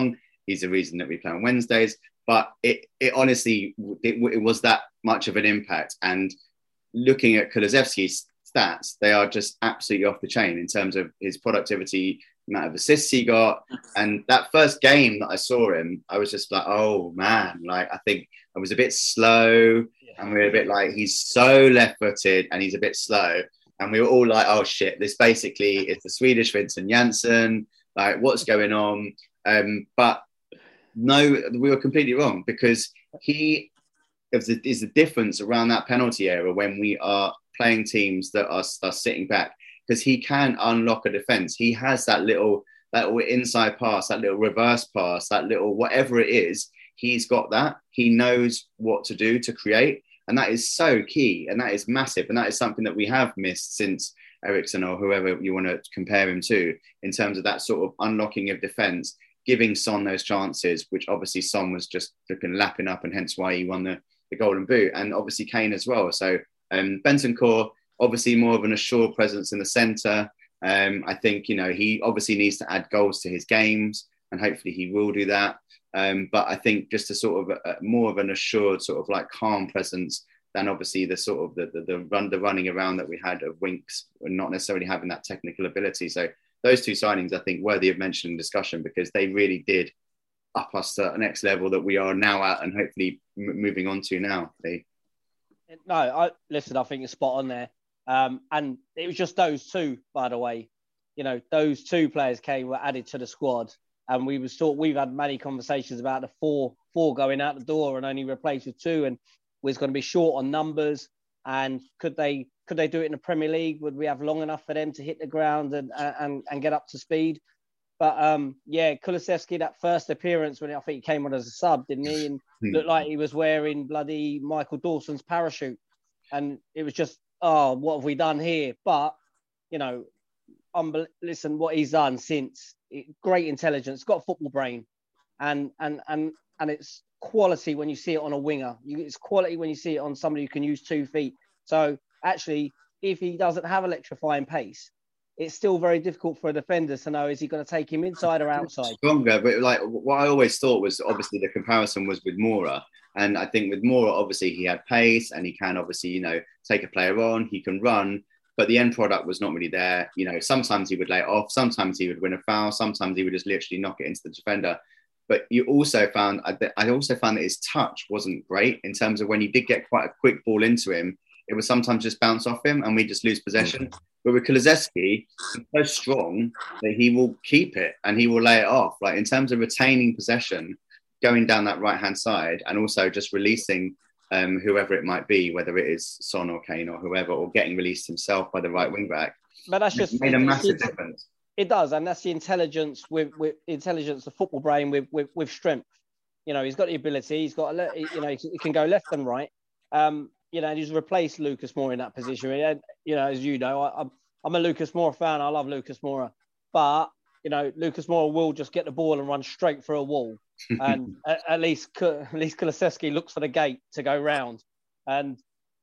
he's the reason that we play on Wednesdays. But it honestly, it was that much of an impact. And looking at Kulusevski's stats, they are just absolutely off the chain in terms of his productivity, amount of assists he got. And that first game that I saw him, I was just like, oh man, like I think I was a bit slow, and we were a bit like, he's so left-footed and he's a bit slow. And we were all like, oh shit, this basically is the Swedish Vincent Janssen, like what's going on? But no, we were completely wrong, because he is the difference around that penalty area when we are playing teams that are sitting back, because he can unlock a defense. He has that little inside pass, that little reverse pass, that little whatever it is. He's got that. He knows what to do to create. And that is so key. And that is massive. And that is something that we have missed since Eriksen or whoever you want to compare him to, in terms of that sort of unlocking of defense, giving Son those chances, which obviously Son was just flipping lapping up, and hence why he won the Golden Boot. And obviously Kane as well. So Bentancur, obviously more of an assured presence in the centre. I think, he obviously needs to add goals to his games, and hopefully he will do that. But I think just a sort of more of an assured sort of like calm presence than obviously the sort of the running around that we had of Winks, and not necessarily having that technical ability. So those two signings, I think, worthy of mention and discussion, because they really did up us to the next level that we are now at, and hopefully moving on to now. No, I think you're spot on there. And it was just those two, by the way. Those two players were added to the squad. And we've had many conversations about the four going out the door and only replaced with two, and was going to be short on numbers. And could they do it in the Premier League? Would we have long enough for them to hit the ground and get up to speed? But Kulusevski, that first appearance when I think he came on as a sub, didn't he? And looked like he was wearing bloody Michael Dawson's parachute, and it was just, oh, what have we done here? But listen, what he's done since. Great intelligence, got a football brain, and it's quality when you see it on a winger. It's quality when you see it on somebody who can use 2 feet. So actually, if he doesn't have electrifying pace, it's still very difficult for a defender to know, is he going to take him inside or outside? Stronger, but like what I always thought was, obviously the comparison was with Moura, and I think with Moura, obviously he had pace and he can obviously take a player on, he can run. But the end product was not really there. Sometimes he would lay it off. Sometimes he would win a foul. Sometimes he would just literally knock it into the defender. But I also found that his touch wasn't great, in terms of when he did get quite a quick ball into him, it would sometimes just bounce off him and we just lose possession. But with Kulusevski, he's so strong that he will keep it and he will lay it off. Like, in terms of retaining possession, going down that right-hand side, and also just releasing whoever it might be, whether it is Son or Kane or whoever, or getting released himself by the right wing back. But that's just made a massive difference. It does, and that's the intelligence with intelligence, the football brain with strength. He's got the ability. He's got he can go left and right. And he's replaced Lucas Moura in that position. And, as you know, I'm a Lucas Moura fan. I love Lucas Moura, but Lucas Moura will just get the ball and run straight for a wall. And at least Kulusevski looks for the gate to go round. And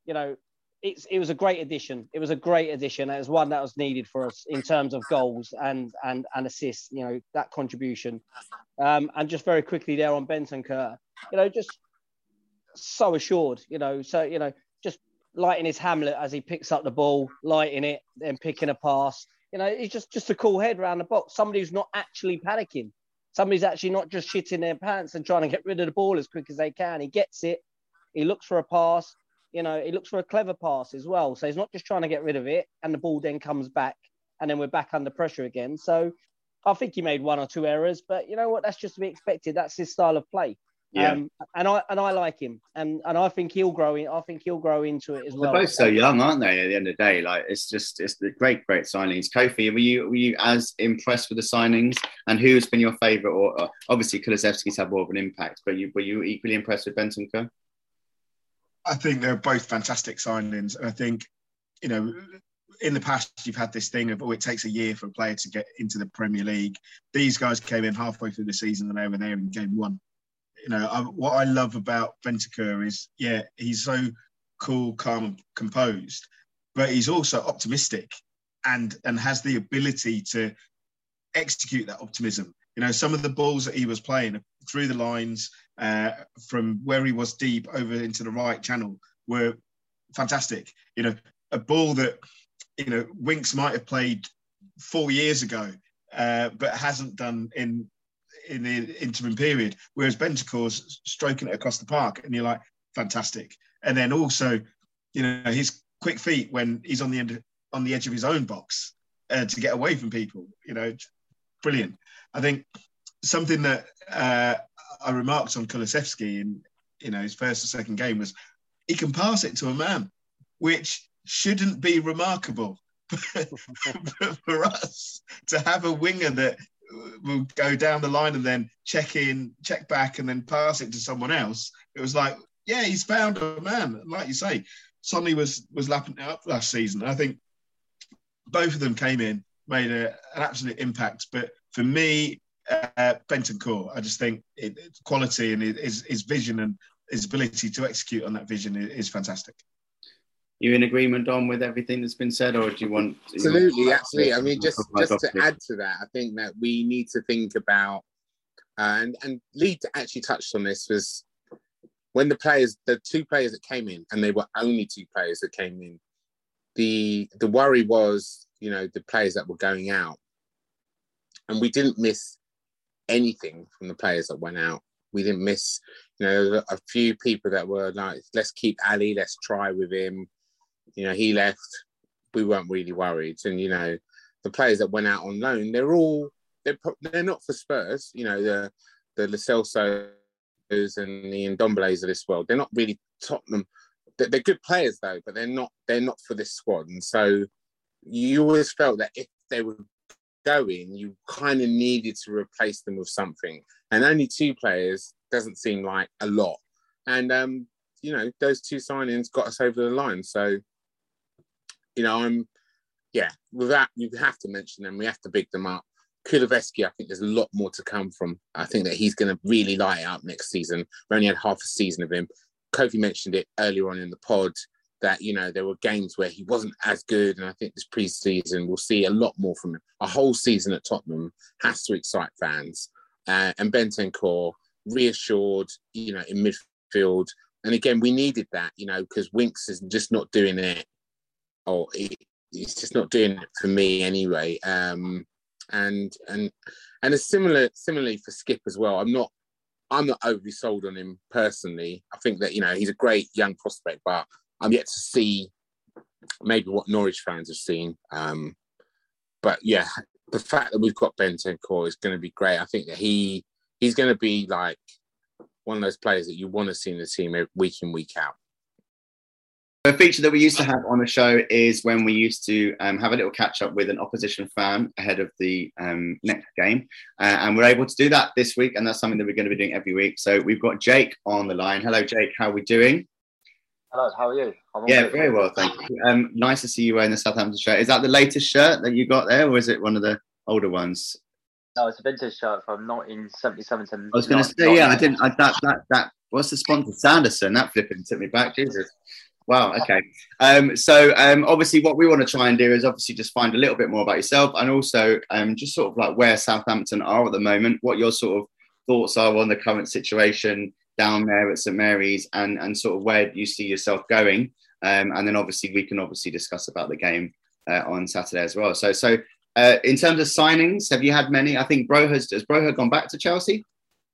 it was a great addition. It was a great addition. It was one that was needed for us in terms of goals and assists. That contribution. And just very quickly there on Bentancur, just so assured. Just lighting his Hamlet as he picks up the ball, lighting it, then picking a pass. He's just a cool head around the box. Somebody who's not actually panicking. Somebody's actually not just shitting their pants and trying to get rid of the ball as quick as they can. He gets it. He looks for a pass. He looks for a clever pass as well. So he's not just trying to get rid of it, and the ball then comes back, and then we're back under pressure again. So I think he made 1 or 2 errors, but you know what? That's just to be expected. That's his style of play. Yeah. And I like him, and I think he'll grow in. I think he'll grow into it as well. They're both so young, aren't they? At the end of the day, like it's the great signings. Kofi, were you as impressed with the signings? And who's been your favourite? Or obviously Kulusevski's had more of an impact, but were you equally impressed with Bentancur? I think they're both fantastic signings, and I think in the past you've had this thing of it takes a year for a player to get into the Premier League. These guys came in halfway through the season and they were there in game 1. What I love about Bentancur is, he's so cool, calm, and composed, but he's also optimistic and has the ability to execute that optimism. You know, some of the balls that he was playing through the lines, from where he was deep over into the right channel were fantastic. You know, a ball that, you know, Winks might have played 4 years ago, but hasn't done in the interim period, whereas Bentancur's stroking it across the park, and you're like, fantastic. And then also, you know, his quick feet when he's on the edge of his own box to get away from people, you know, brilliant. I think something that I remarked on Kulusevski in, you know, his first or second game was he can pass it to a man, which shouldn't be remarkable. But for us to have a winger that will go down the line and then check back and then pass it to someone else, it was like, yeah, he's found a man. Like you say, Sonny was lapping it up last season. I think both of them came in, made an absolute impact. But for me, Bentancur, I just think quality and his vision and his ability to execute on that vision is fantastic. You in agreement, Dom, with everything that's been said, or do you want? Absolutely. I mean, just to add to that, I think that we need to think about, and Lee actually touched on this, was when the two players that came in, and they were only two players that came in, the worry was, you know, the players that were going out, and we didn't miss anything from the players that went out. We didn't miss, you know, a few people that were like, let's keep Ali, let's try with him. You know, he left, we weren't really worried. And, you know, the players that went out on loan, they're not for Spurs. You know, the Lo Celsos and the Ndombeles of this world, they're not really Tottenham. They're good players though, but they're not for this squad. And so you always felt that if they were going, you kind of needed to replace them with something. And only two players doesn't seem like a lot. And, you know, those two signings got us over the line. So, you know, with that, you have to mention them. We have to big them up. Kulusevski, I think there's a lot more to come from. I think that he's going to really light it up next season. We only had half a season of him. Kofi mentioned it earlier on in the pod that, you know, there were games where he wasn't as good. And I think this pre-season, we'll see a lot more from him. A whole season at Tottenham has to excite fans. And Bentancur reassured, you know, in midfield. And again, we needed that, you know, because Winks is just not doing it. Or he's just not doing it for me anyway. And similarly for Skip as well. I'm not overly sold on him personally. I think that, you know, he's a great young prospect, but I'm yet to see maybe what Norwich fans have seen. But yeah, the fact that we've got Bentancur is going to be great. I think that he's going to be like one of those players that you want to see in the team week in, week out. A feature that we used to have on the show is when we used to have a little catch up with an opposition fan ahead of the next game. And we're able to do that this week. And that's something that we're going to be doing every week. So we've got Jake on the line. Hello, Jake. How are we doing? Hello, how are you? Yeah, very well, thank you. Nice to see you wearing the Southampton shirt. Is that the latest shirt that you got there, or is it one of the older ones? No, it's a vintage shirt from 1977 to. I was going to say, yeah, I didn't. That. What's the sponsor? Sanderson. That flipping took me back. Jesus. Wow. Okay. So obviously, what we want to try and do is obviously just find a little bit more about yourself, and also just sort of like where Southampton are at the moment, what your sort of thoughts are on the current situation down there at St Mary's, and sort of where you see yourself going, and then obviously we can discuss about the game on Saturday as well. So in terms of signings, have you had many? I think has Broja gone back to Chelsea?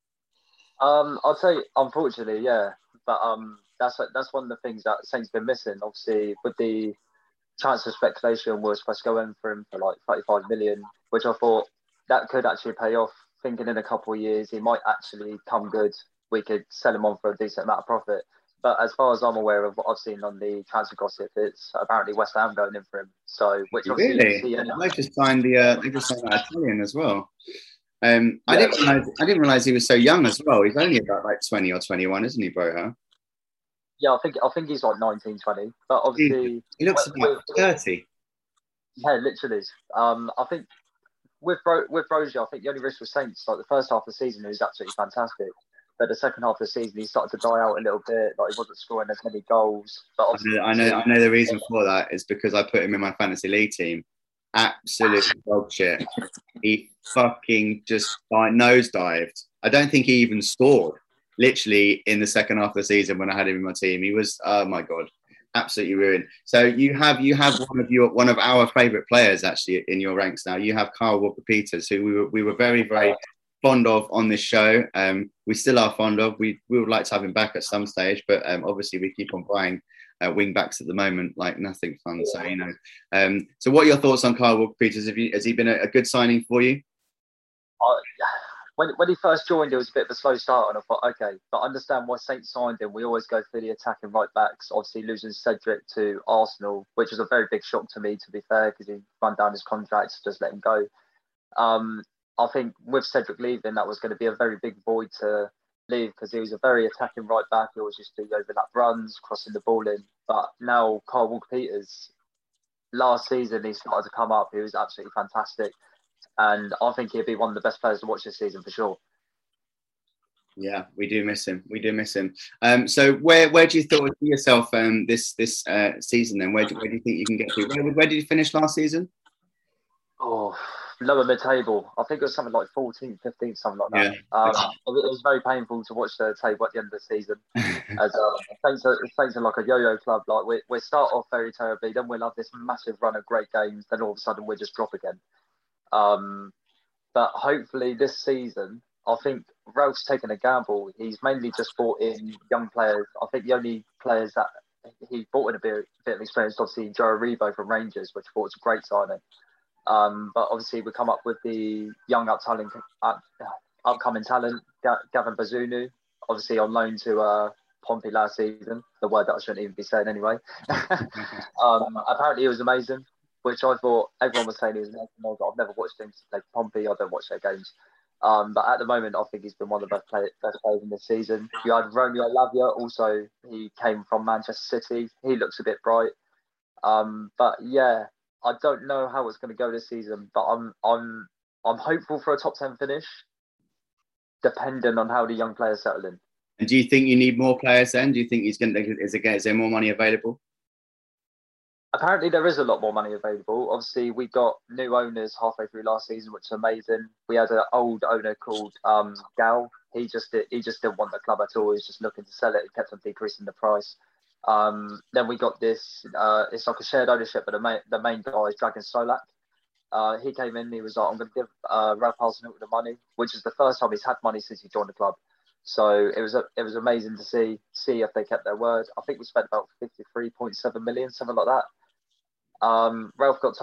I'd say unfortunately, yeah, but that's one of the things that Saints been missing. Obviously, with the transfer speculation, we're supposed to go in for him for like 35 million, which I thought that could actually pay off. Thinking in a couple of years he might actually come good. We could sell him on for a decent amount of profit. But as far as I'm aware of what I've seen on the transfer gossip, it's apparently West Ham going in for him. So, which really, they just signed that Italian as well. I didn't realize he was so young as well. He's only about like 20 or 21, isn't he, Broja? Yeah, I think he's like 19, 20. But obviously, he looks about 30. Yeah, literally. I think with Broja, I think the only risk with Saints, like the first half of the season, he was absolutely fantastic. But the second half of the season, he started to die out a little bit. Like he wasn't scoring as many goals. But I know the reason for that is because I put him in my fantasy league team, absolute dog shit. He fucking just nosedived. I don't think he even scored. Literally in the second half of the season when I had him in my team, he was, oh my god, absolutely ruined. So you have one of our favourite players actually in your ranks now. You have Kyle Walker-Peters, who we were very, very fond of on this show. We still are fond of. We would like to have him back at some stage, but obviously we keep on buying wing backs at the moment like nothing fun. So so what are your thoughts on Kyle Walker-Peters? Has he been a good signing for you? When he first joined, it was a bit of a slow start, and I thought, okay, but I understand why Saints signed him. We always go for the attacking right backs. Obviously, losing Cedric to Arsenal, which was a very big shock to me, to be fair, because he run down his contract, just let him go. I think with Cedric leaving, that was going to be a very big void to leave, because he was a very attacking right back. He always used to do overlap runs, crossing the ball in. But now, Kyle Walker-Peters, last season, he started to come up. He was absolutely fantastic. And I think he'd be one of the best players to watch this season for sure. Yeah, we do miss him. So where do you see yourself this season then? Where do you think you can get to? Where did you finish last season? Oh, lower mid-table. I think it was something like 14th, 15th, something like that. Yeah. It was very painful to watch the table at the end of the season. As things are like a yo-yo club. Like we start off very terribly, then we'll have this massive run of great games, then all of a sudden we just drop again. But hopefully this season, I think Ralph's taken a gamble. He's mainly just brought in young players. I think the only players that he brought in a bit of experience, obviously Joe Aribo from Rangers, which I thought was a great signing. But obviously we come up with the young upcoming talent, Gavin Bazunu, obviously on loan to Pompey last season, the word that I shouldn't even be saying anyway. Apparently he was amazing, which I thought everyone was saying he was amazing. I've never watched him play Pompey. I don't watch their games. But at the moment, I think he's been one of the best players in this season. You had Romeo Lavia, also he came from Manchester City. He looks a bit bright. But yeah, I don't know how it's going to go this season, but I'm hopeful for a top 10 finish, depending on how the young players settle in. And do you think you need more players then? Do you think is there more money available? Apparently there is a lot more money available. Obviously, we got new owners halfway through last season, which is amazing. We had an old owner called Gal. He just didn't want the club at all. He was just looking to sell it. He kept on decreasing the price. Then we got this. It's like a shared ownership, but the main guy is Dragan Solak. He came in. He was like, "I'm going to give Ralph Hasenhüttl the money," which is the first time he's had money since he joined the club. So it was amazing to see if they kept their word. I think we spent about 53.7 million, something like that. Ralph got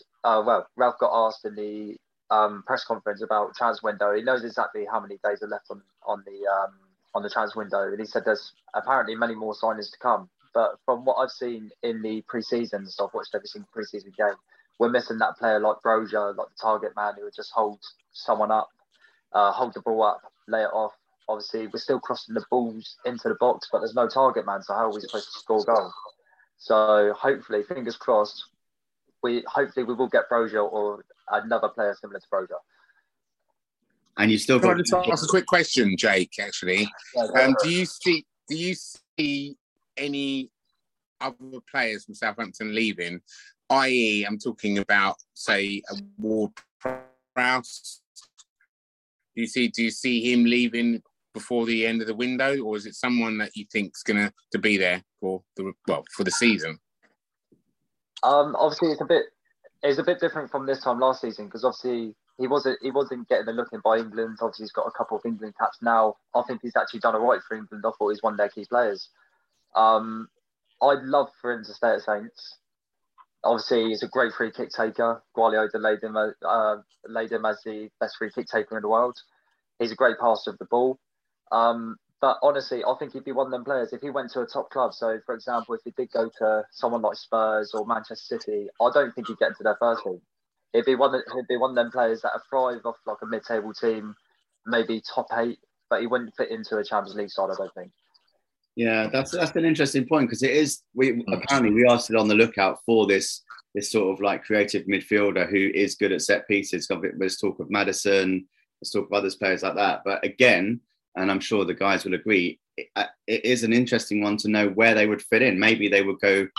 asked in the press conference about transfer window. He knows exactly how many days are left on the transfer window, and he said there's apparently many more signings to come. But from what I've seen in the pre-season, so I've watched every single pre-season game, we're missing that player like Broja, like the target man who would just hold someone up, hold the ball up, lay it off. Obviously, we're still crossing the balls into the box, but there's no target man, so how are we supposed to score goals? So hopefully, fingers crossed, we will get Broja or another player similar to Broja. And you still Can I just ask a quick question, Jake? Actually, do you see any other players from Southampton leaving? I.e., I'm talking about, say, a Ward-Prowse. Do you see him leaving before the end of the window, or is it someone that you think's going to be there for the season? Obviously, it's a bit different from this time last season, because obviously he wasn't getting a look in by England. Obviously, he's got a couple of England caps now. I think he's actually done all right for England. I thought he's one of their key players. I'd love for him to stay at Saints. Obviously, he's a great free kick taker. Guardiola laid him as the best free kick taker in the world. He's a great passer of the ball. But honestly, I think he'd be one of them players if he went to a top club. So, for example, if he did go to someone like Spurs or Manchester City, I don't think he'd get into their first team. He'd be one of them players that thrive off like a mid-table team, maybe top 8, but he wouldn't fit into a Champions League side, I don't think. Yeah, that's an interesting point, because it is. Apparently we are still on the lookout for this sort of like creative midfielder who is good at set pieces. There's talk of Maddison, there's talk of other players like that. But again, and I'm sure the guys will agree, it is an interesting one to know where they would fit in. Maybe they would go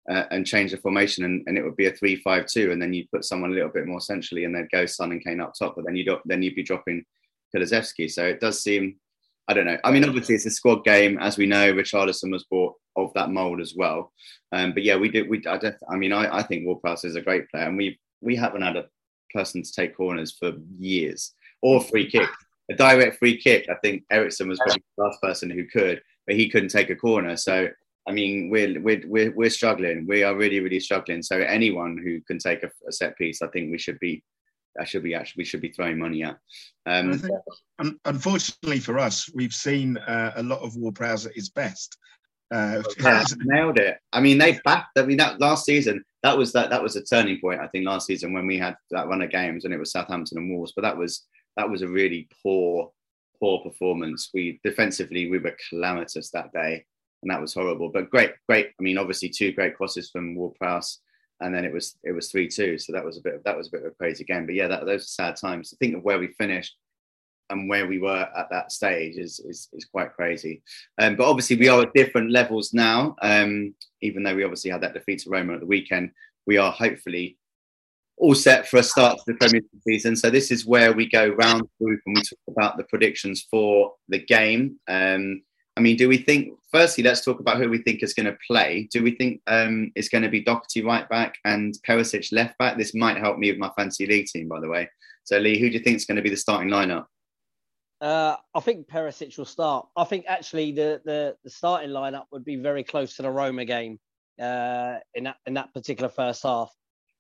and change the formation, and it would be a 3-5-2, and then you'd put someone a little bit more centrally, and they'd go Son and Kane up top, but then you'd be dropping Kulusevski. So it does seem, I don't know. I mean, obviously it's a squad game, as we know. Richarlison was bought of that mould as well. But yeah, I think Ward-Prowse is a great player, and we haven't had a person to take corners for years, or free kick. A direct free kick, I think Eriksen was probably the last person who could, but he couldn't take a corner. So I mean, we're struggling. We are really, really struggling. So anyone who can take a set piece, I think we should be throwing money at. I think, unfortunately for us, we've seen a lot of Ward-Prowse at his best. Nailed it. I mean, that last season, that was a turning point. I think last season when we had that run of games, and it was Southampton and Wolves, but that was a really poor performance. Defensively we were calamitous that day, and that was horrible. But great. I mean, obviously 2 great crosses from Ward-Prowse, and then it was 3-2. So that was a bit of a crazy game. But yeah, those are sad times. To think of where we finished and where we were at that stage is quite crazy. But obviously we are at different levels now. Even though we obviously had that defeat to Roma at the weekend, we are hopefully all set for a start to the Premier League season. So this is where we go round the group and we talk about the predictions for the game. I mean, do we think, firstly, let's talk about who we think is going to play. Do we think it's going to be Doherty right back and Perisic left back? This might help me with my fantasy league team, by the way. So Lee, who do you think is going to be the starting lineup? I think Perisic will start. I think actually the starting lineup would be very close to the Roma game in that particular first half.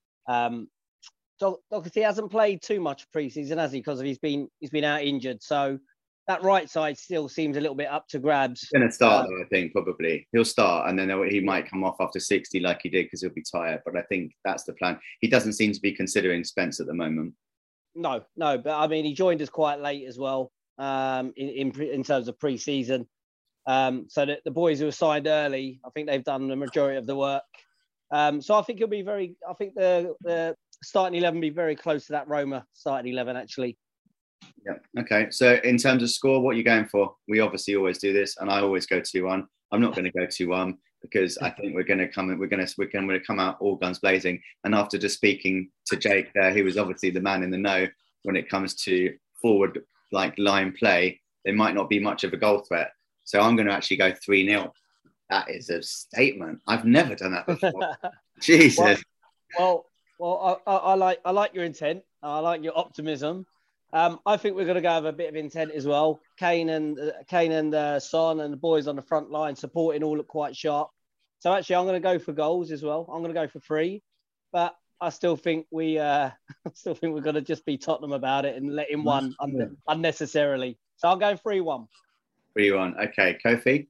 Doherty hasn't played too much pre-season, has he? Because he's been out injured. So that right side still seems a little bit up to grabs. He's going to start, though, I think, probably. He'll start, and then he might come off after 60 like he did because he'll be tired. But I think that's the plan. He doesn't seem to be considering Spence at the moment. No. But, I mean, he joined us quite late as well in terms of pre-season. So that the boys who were signed early, I think they've done the majority of the work. So I think the starting 11 will be very close to that Roma starting 11, actually. Yeah. Okay. So in terms of score, what are you going for? We obviously always do this, and I always go 2-1. I'm not going to go 2-1 because I think we're going to come out all guns blazing. And after just speaking to Jake there, who was obviously the man in the know when it comes to forward line play, there might not be much of a goal threat. So I'm going to actually go 3-0. That is a statement. I've never done that before. Jesus. Well, I like your intent. I like your optimism. I think we're going to go have a bit of intent as well. Kane and Son and the boys on the front line supporting all look quite sharp. So actually, I'm going to go for goals as well. I'm going to go for 3, but I still think we're going to just be Tottenham about it and let him one unnecessarily. So I'm going 3-1. 3-1. Okay, Kofi.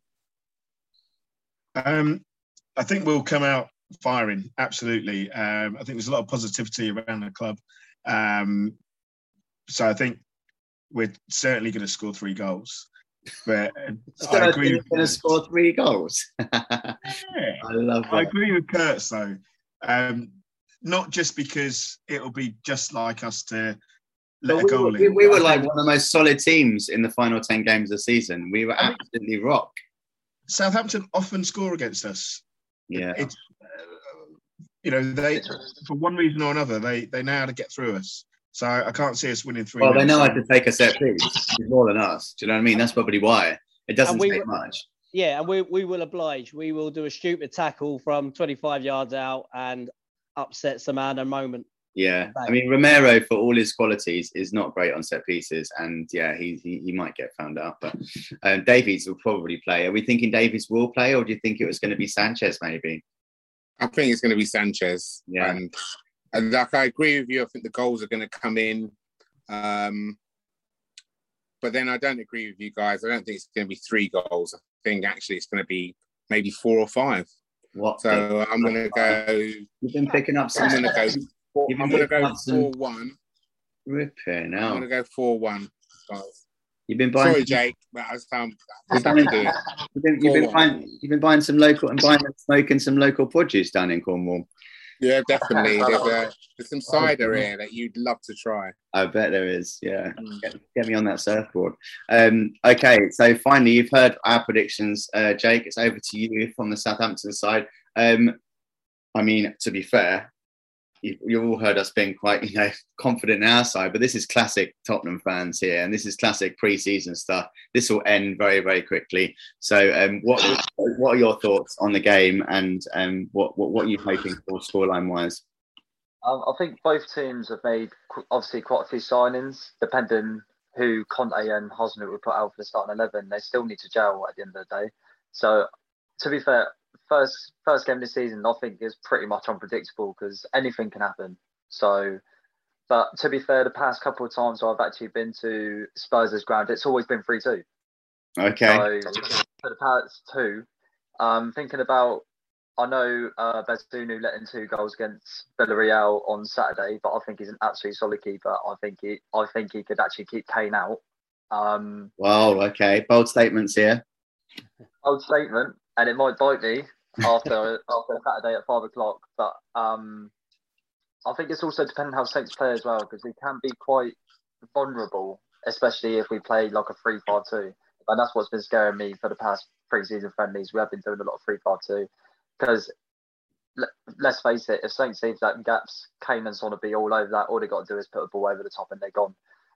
I think we'll come out firing. Absolutely. I think there's a lot of positivity around the club. So I think we're certainly going to score 3 goals. But I agree. We're going to score 3 goals. Yeah, I love that. I agree with Kurtz though. Not just because it'll be just like us to let a goal in. We were like one of the most solid teams in the final 10 games of the season. We were absolutely rock. Southampton often score against us. Yeah. It's, they, for one reason or another, they know how to get through us. So I can't see us winning 3. Well, they know how to take a set piece more than us. Do you know what I mean? That's probably why. It doesn't take much. Yeah, and we will oblige. We will do a stupid tackle from 25 yards out and upset some man a moment. Yeah, I mean, Romero, for all his qualities, is not great on set pieces, and yeah, he might get found out. But Davies will probably play. Are we thinking Davies will play, or do you think it was going to be Sanchez maybe? I think it's going to be Sanchez. Yeah. And like, I agree with you. I think the goals are going to come in. But then I don't agree with you guys. I don't think it's going to be 3 goals. I think actually it's going to be maybe 4 or 5. What? So I'm going to go... You've been picking up some... I'm going to go 4-1. Ripping out. I'm going to go 4-1, guys. You've been buying... Sorry, Jake, but that's how to do it. You've been buying some local and smoking some local produce down in Cornwall. Yeah, definitely. There's some cider here that you'd love to try. I bet there is. Yeah, get me on that surfboard. Okay, so finally, you've heard our predictions, Jake. It's over to you from the Southampton side. I mean, to be fair, you've all heard us being quite, confident in our side, but this is classic Tottenham fans here, and this is classic pre-season stuff. This will end very, very quickly. So, what are your thoughts on the game, and what are you hoping for scoreline wise? I think both teams have made obviously quite a few signings, depending who Conte and Hosnut would put out for the starting 11. They still need to gel at the end of the day. So, to be fair, first game of the season, I think is pretty much unpredictable because anything can happen. So, but to be fair, the past couple of times I've actually been to Spurs' ground, it's always been 3-2. Okay. So for the past two, thinking about, I know Bazunu let in 2 goals against Villarreal on Saturday, but I think he's an absolutely solid keeper. I think he could actually keep Kane out. Wow. Okay. Bold statements here. Bold statement, and it might bite me after Saturday at 5 o'clock. But I think it's also depending how Saints play as well, because we can be quite vulnerable, especially if we play like a 3-5-2. And that's what's been scaring me for the past pre-season friendlies. We have been doing a lot of 3-5-2 because let's face it, if Saints leave that in gaps, Kane and Son will be all over that. All they got to do is put a ball over the top and they're gone.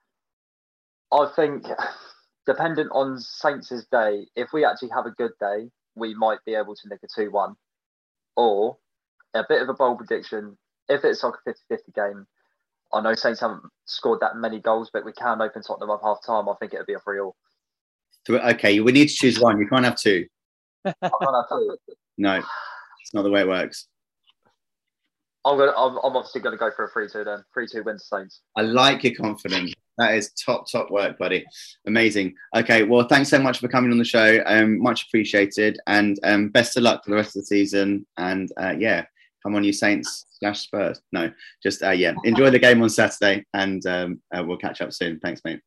I think, depending on Saints' day, if we actually have a good day, we might be able to nick a 2-1. Or a bit of a bold prediction, if it's like a 50-50 game, I know Saints haven't scored that many goals, but we can open Tottenham up half time. I think it would be a 3-3. Okay, we need to choose one. You can't have two. I can't have two. No, it's not the way it works. I'm obviously going to go for a 3-2 then. 3-2 wins Saints. I like your confidence. That is top work, buddy. Amazing. Okay, well, thanks so much for coming on the show. Much appreciated. And best of luck for the rest of the season. And yeah, come on, you Saints/Spurs. No, just yeah, enjoy the game on Saturday, and we'll catch up soon. Thanks, mate.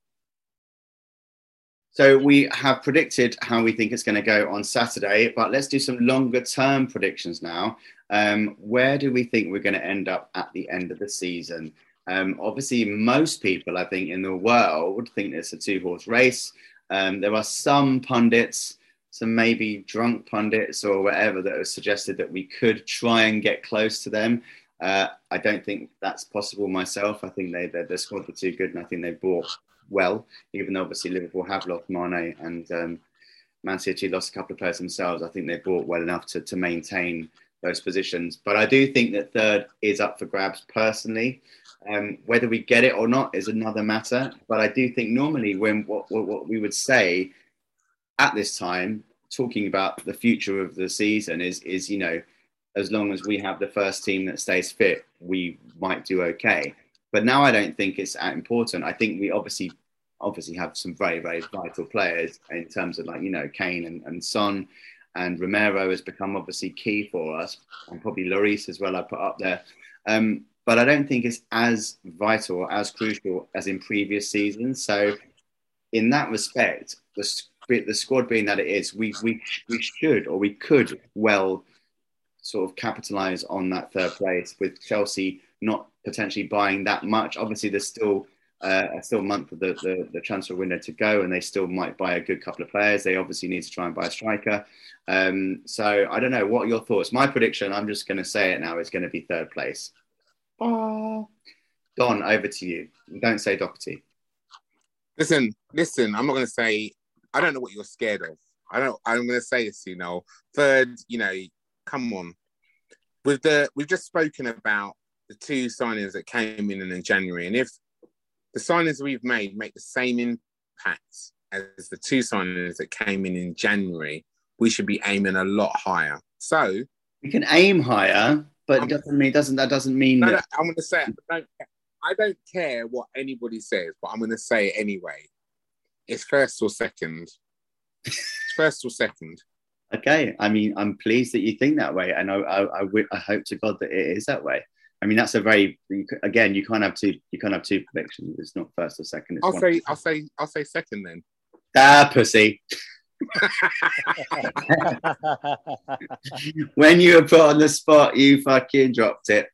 So we have predicted how we think it's going to go on Saturday, but let's do some longer term predictions now. Where do we think we're going to end up at the end of the season? Obviously, most people, I think, in the world think it's a 2-horse race. There are some pundits, some maybe drunk pundits or whatever, that have suggested that we could try and get close to them. I don't think that's possible myself. I think their squad were too good, and I think they bought well, even though obviously Liverpool have lost Mane and Man City lost a couple of players themselves. I think they bought well enough to maintain those positions. But I do think that third is up for grabs personally. Whether we get it or not is another matter. But I do think normally when what we would say at this time, talking about the future of the season, is as long as we have the first team that stays fit, we might do okay. But now I don't think it's that important. I think we obviously have some very, very vital players in terms of Kane and Son, and Romero has become obviously key for us, and probably Lloris as well I put up there. But I don't think it's as vital or as crucial as in previous seasons. So in that respect, the squad being that it is, we should, or we could well sort of capitalise on that third place, with Chelsea not potentially buying that much. Obviously, there's still a month of the transfer window to go, and they still might buy a good couple of players. They obviously need to try and buy a striker. So I don't know. What are your thoughts? My prediction, I'm just going to say it now, is going to be third place. Don, over to you. Don't say Doherty. Listen. I'm not going to say. I don't know what you're scared of. I'm going to say this. Third. Come on. We've just spoken about the 2 signings that came in January, and if the signings we've made make the same impact as the 2 signings that came in January, we should be aiming a lot higher. So we can aim higher, but that doesn't mean that. I'm going to say I don't care what anybody says, but I'm going to say it anyway. It's first or second. Okay, I mean, I'm pleased that you think that way, and I hope to God that it is that way. I mean, that's a very, again, you can't have two predictions. It's not first or second. I'll say second then. Pussy. When you were put on the spot, you fucking dropped it.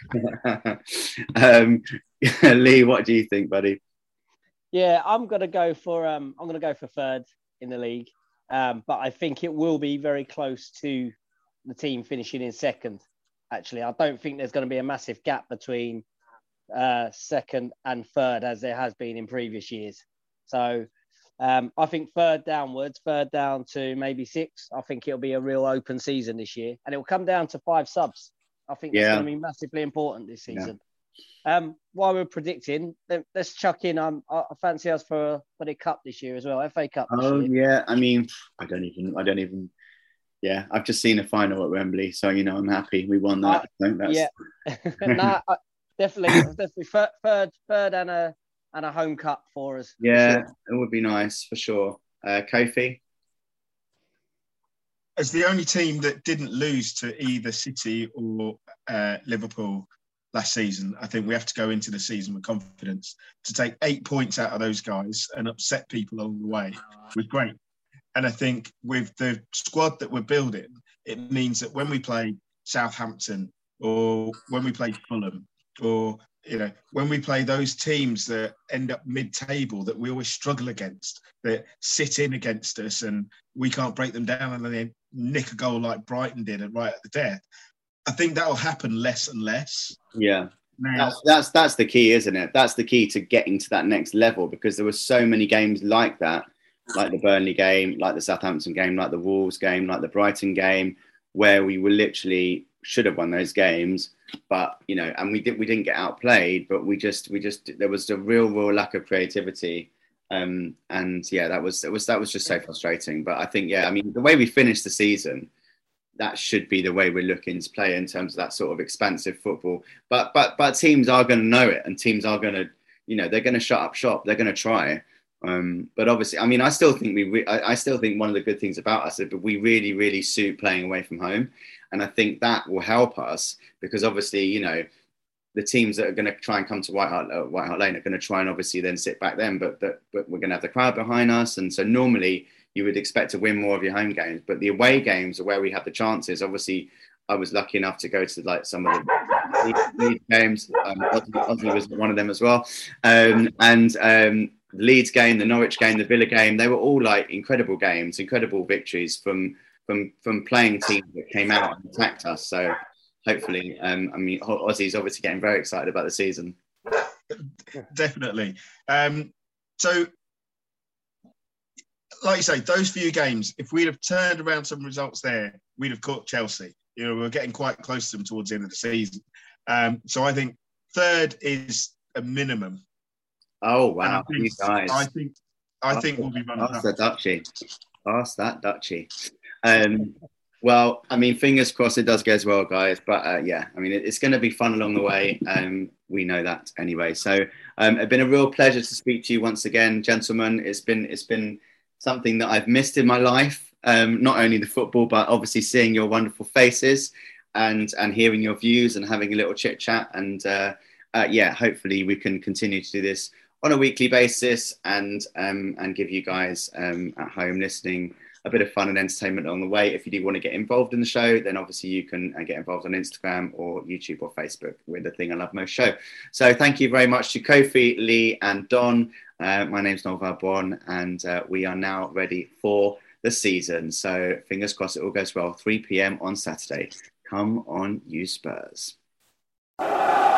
Lee, what do you think, buddy? Yeah, I'm gonna go for third in the league, but I think it will be very close to the team finishing in second. actually. I don't think there's going to be a massive gap between second and third as there has been in previous years. So I think third down to maybe 6. I think it'll be a real open season this year, and it will come down to 5 subs. I think that's going to be massively important this season. While we're predicting, let's chuck in. I fancy us for the cup this year as well, FA Cup. Yeah. I mean, I don't even. Yeah, I've just seen a final at Wembley, so I'm happy we won that. Definitely third and a home cup for us. Yeah, it would be nice for sure. Kofi? As the only team that didn't lose to either City or Liverpool last season, I think we have to go into the season with confidence. To take 8 points out of those guys and upset people along the way was great. And I think with the squad that we're building, it means that when we play Southampton or when we play Fulham or when we play those teams that end up mid-table that we always struggle against, that sit in against us and we can't break them down and then they nick a goal like Brighton did right at the death, I think that will happen less and less. Yeah. That's the key, isn't it? That's the key to getting to that next level, because there were so many games like that, like the Burnley game, like the Southampton game, like the Wolves game, like the Brighton game, where we were literally should have won those games, but and we didn't get outplayed, but we just there was a real lack of creativity, and that was just so frustrating. But I think the way we finished the season, that should be the way we're looking to play in terms of that sort of expansive football. But teams are going to know it, and teams are going to they're going to shut up shop. They're going to try. But obviously, I still think I still think one of the good things about us is that we really, really suit playing away from home, and I think that will help us, because obviously, the teams that are going to try and come to White Hart Lane are going to try and obviously then sit back then, but we're going to have the crowd behind us, and so normally you would expect to win more of your home games, but the away games are where we have the chances. Obviously, I was lucky enough to go to some of the games. Ozzy was one of them as well, the Leeds game, the Norwich game, the Villa game, they were all incredible games, incredible victories from playing teams that came out and attacked us. So hopefully, Ozzy's obviously getting very excited about the season. Definitely. So, like you say, those few games, if we'd have turned around some results there, we'd have caught Chelsea. We were getting quite close to them towards the end of the season. So I think third is a minimum. Oh wow, you guys! I think we'll be running. Ask that Dutchie. Well, fingers crossed it does go as well, guys. But it's going to be fun along the way. We know that anyway. So it's been a real pleasure to speak to you once again, gentlemen. It's been something that I've missed in my life. Not only the football, but obviously seeing your wonderful faces and hearing your views and having a little chit chat. And hopefully we can continue to do this on a weekly basis and give you guys at home listening a bit of fun and entertainment along the way. If you do want to get involved in the show, then obviously you can get involved on Instagram or YouTube or Facebook with The Thing I Love Most show. So thank you very much to Kofi, Lee and Don. My name's Noel Valbon, and we are now ready for the season. So fingers crossed it all goes well. 3 p.m. on Saturday. Come on, you Spurs.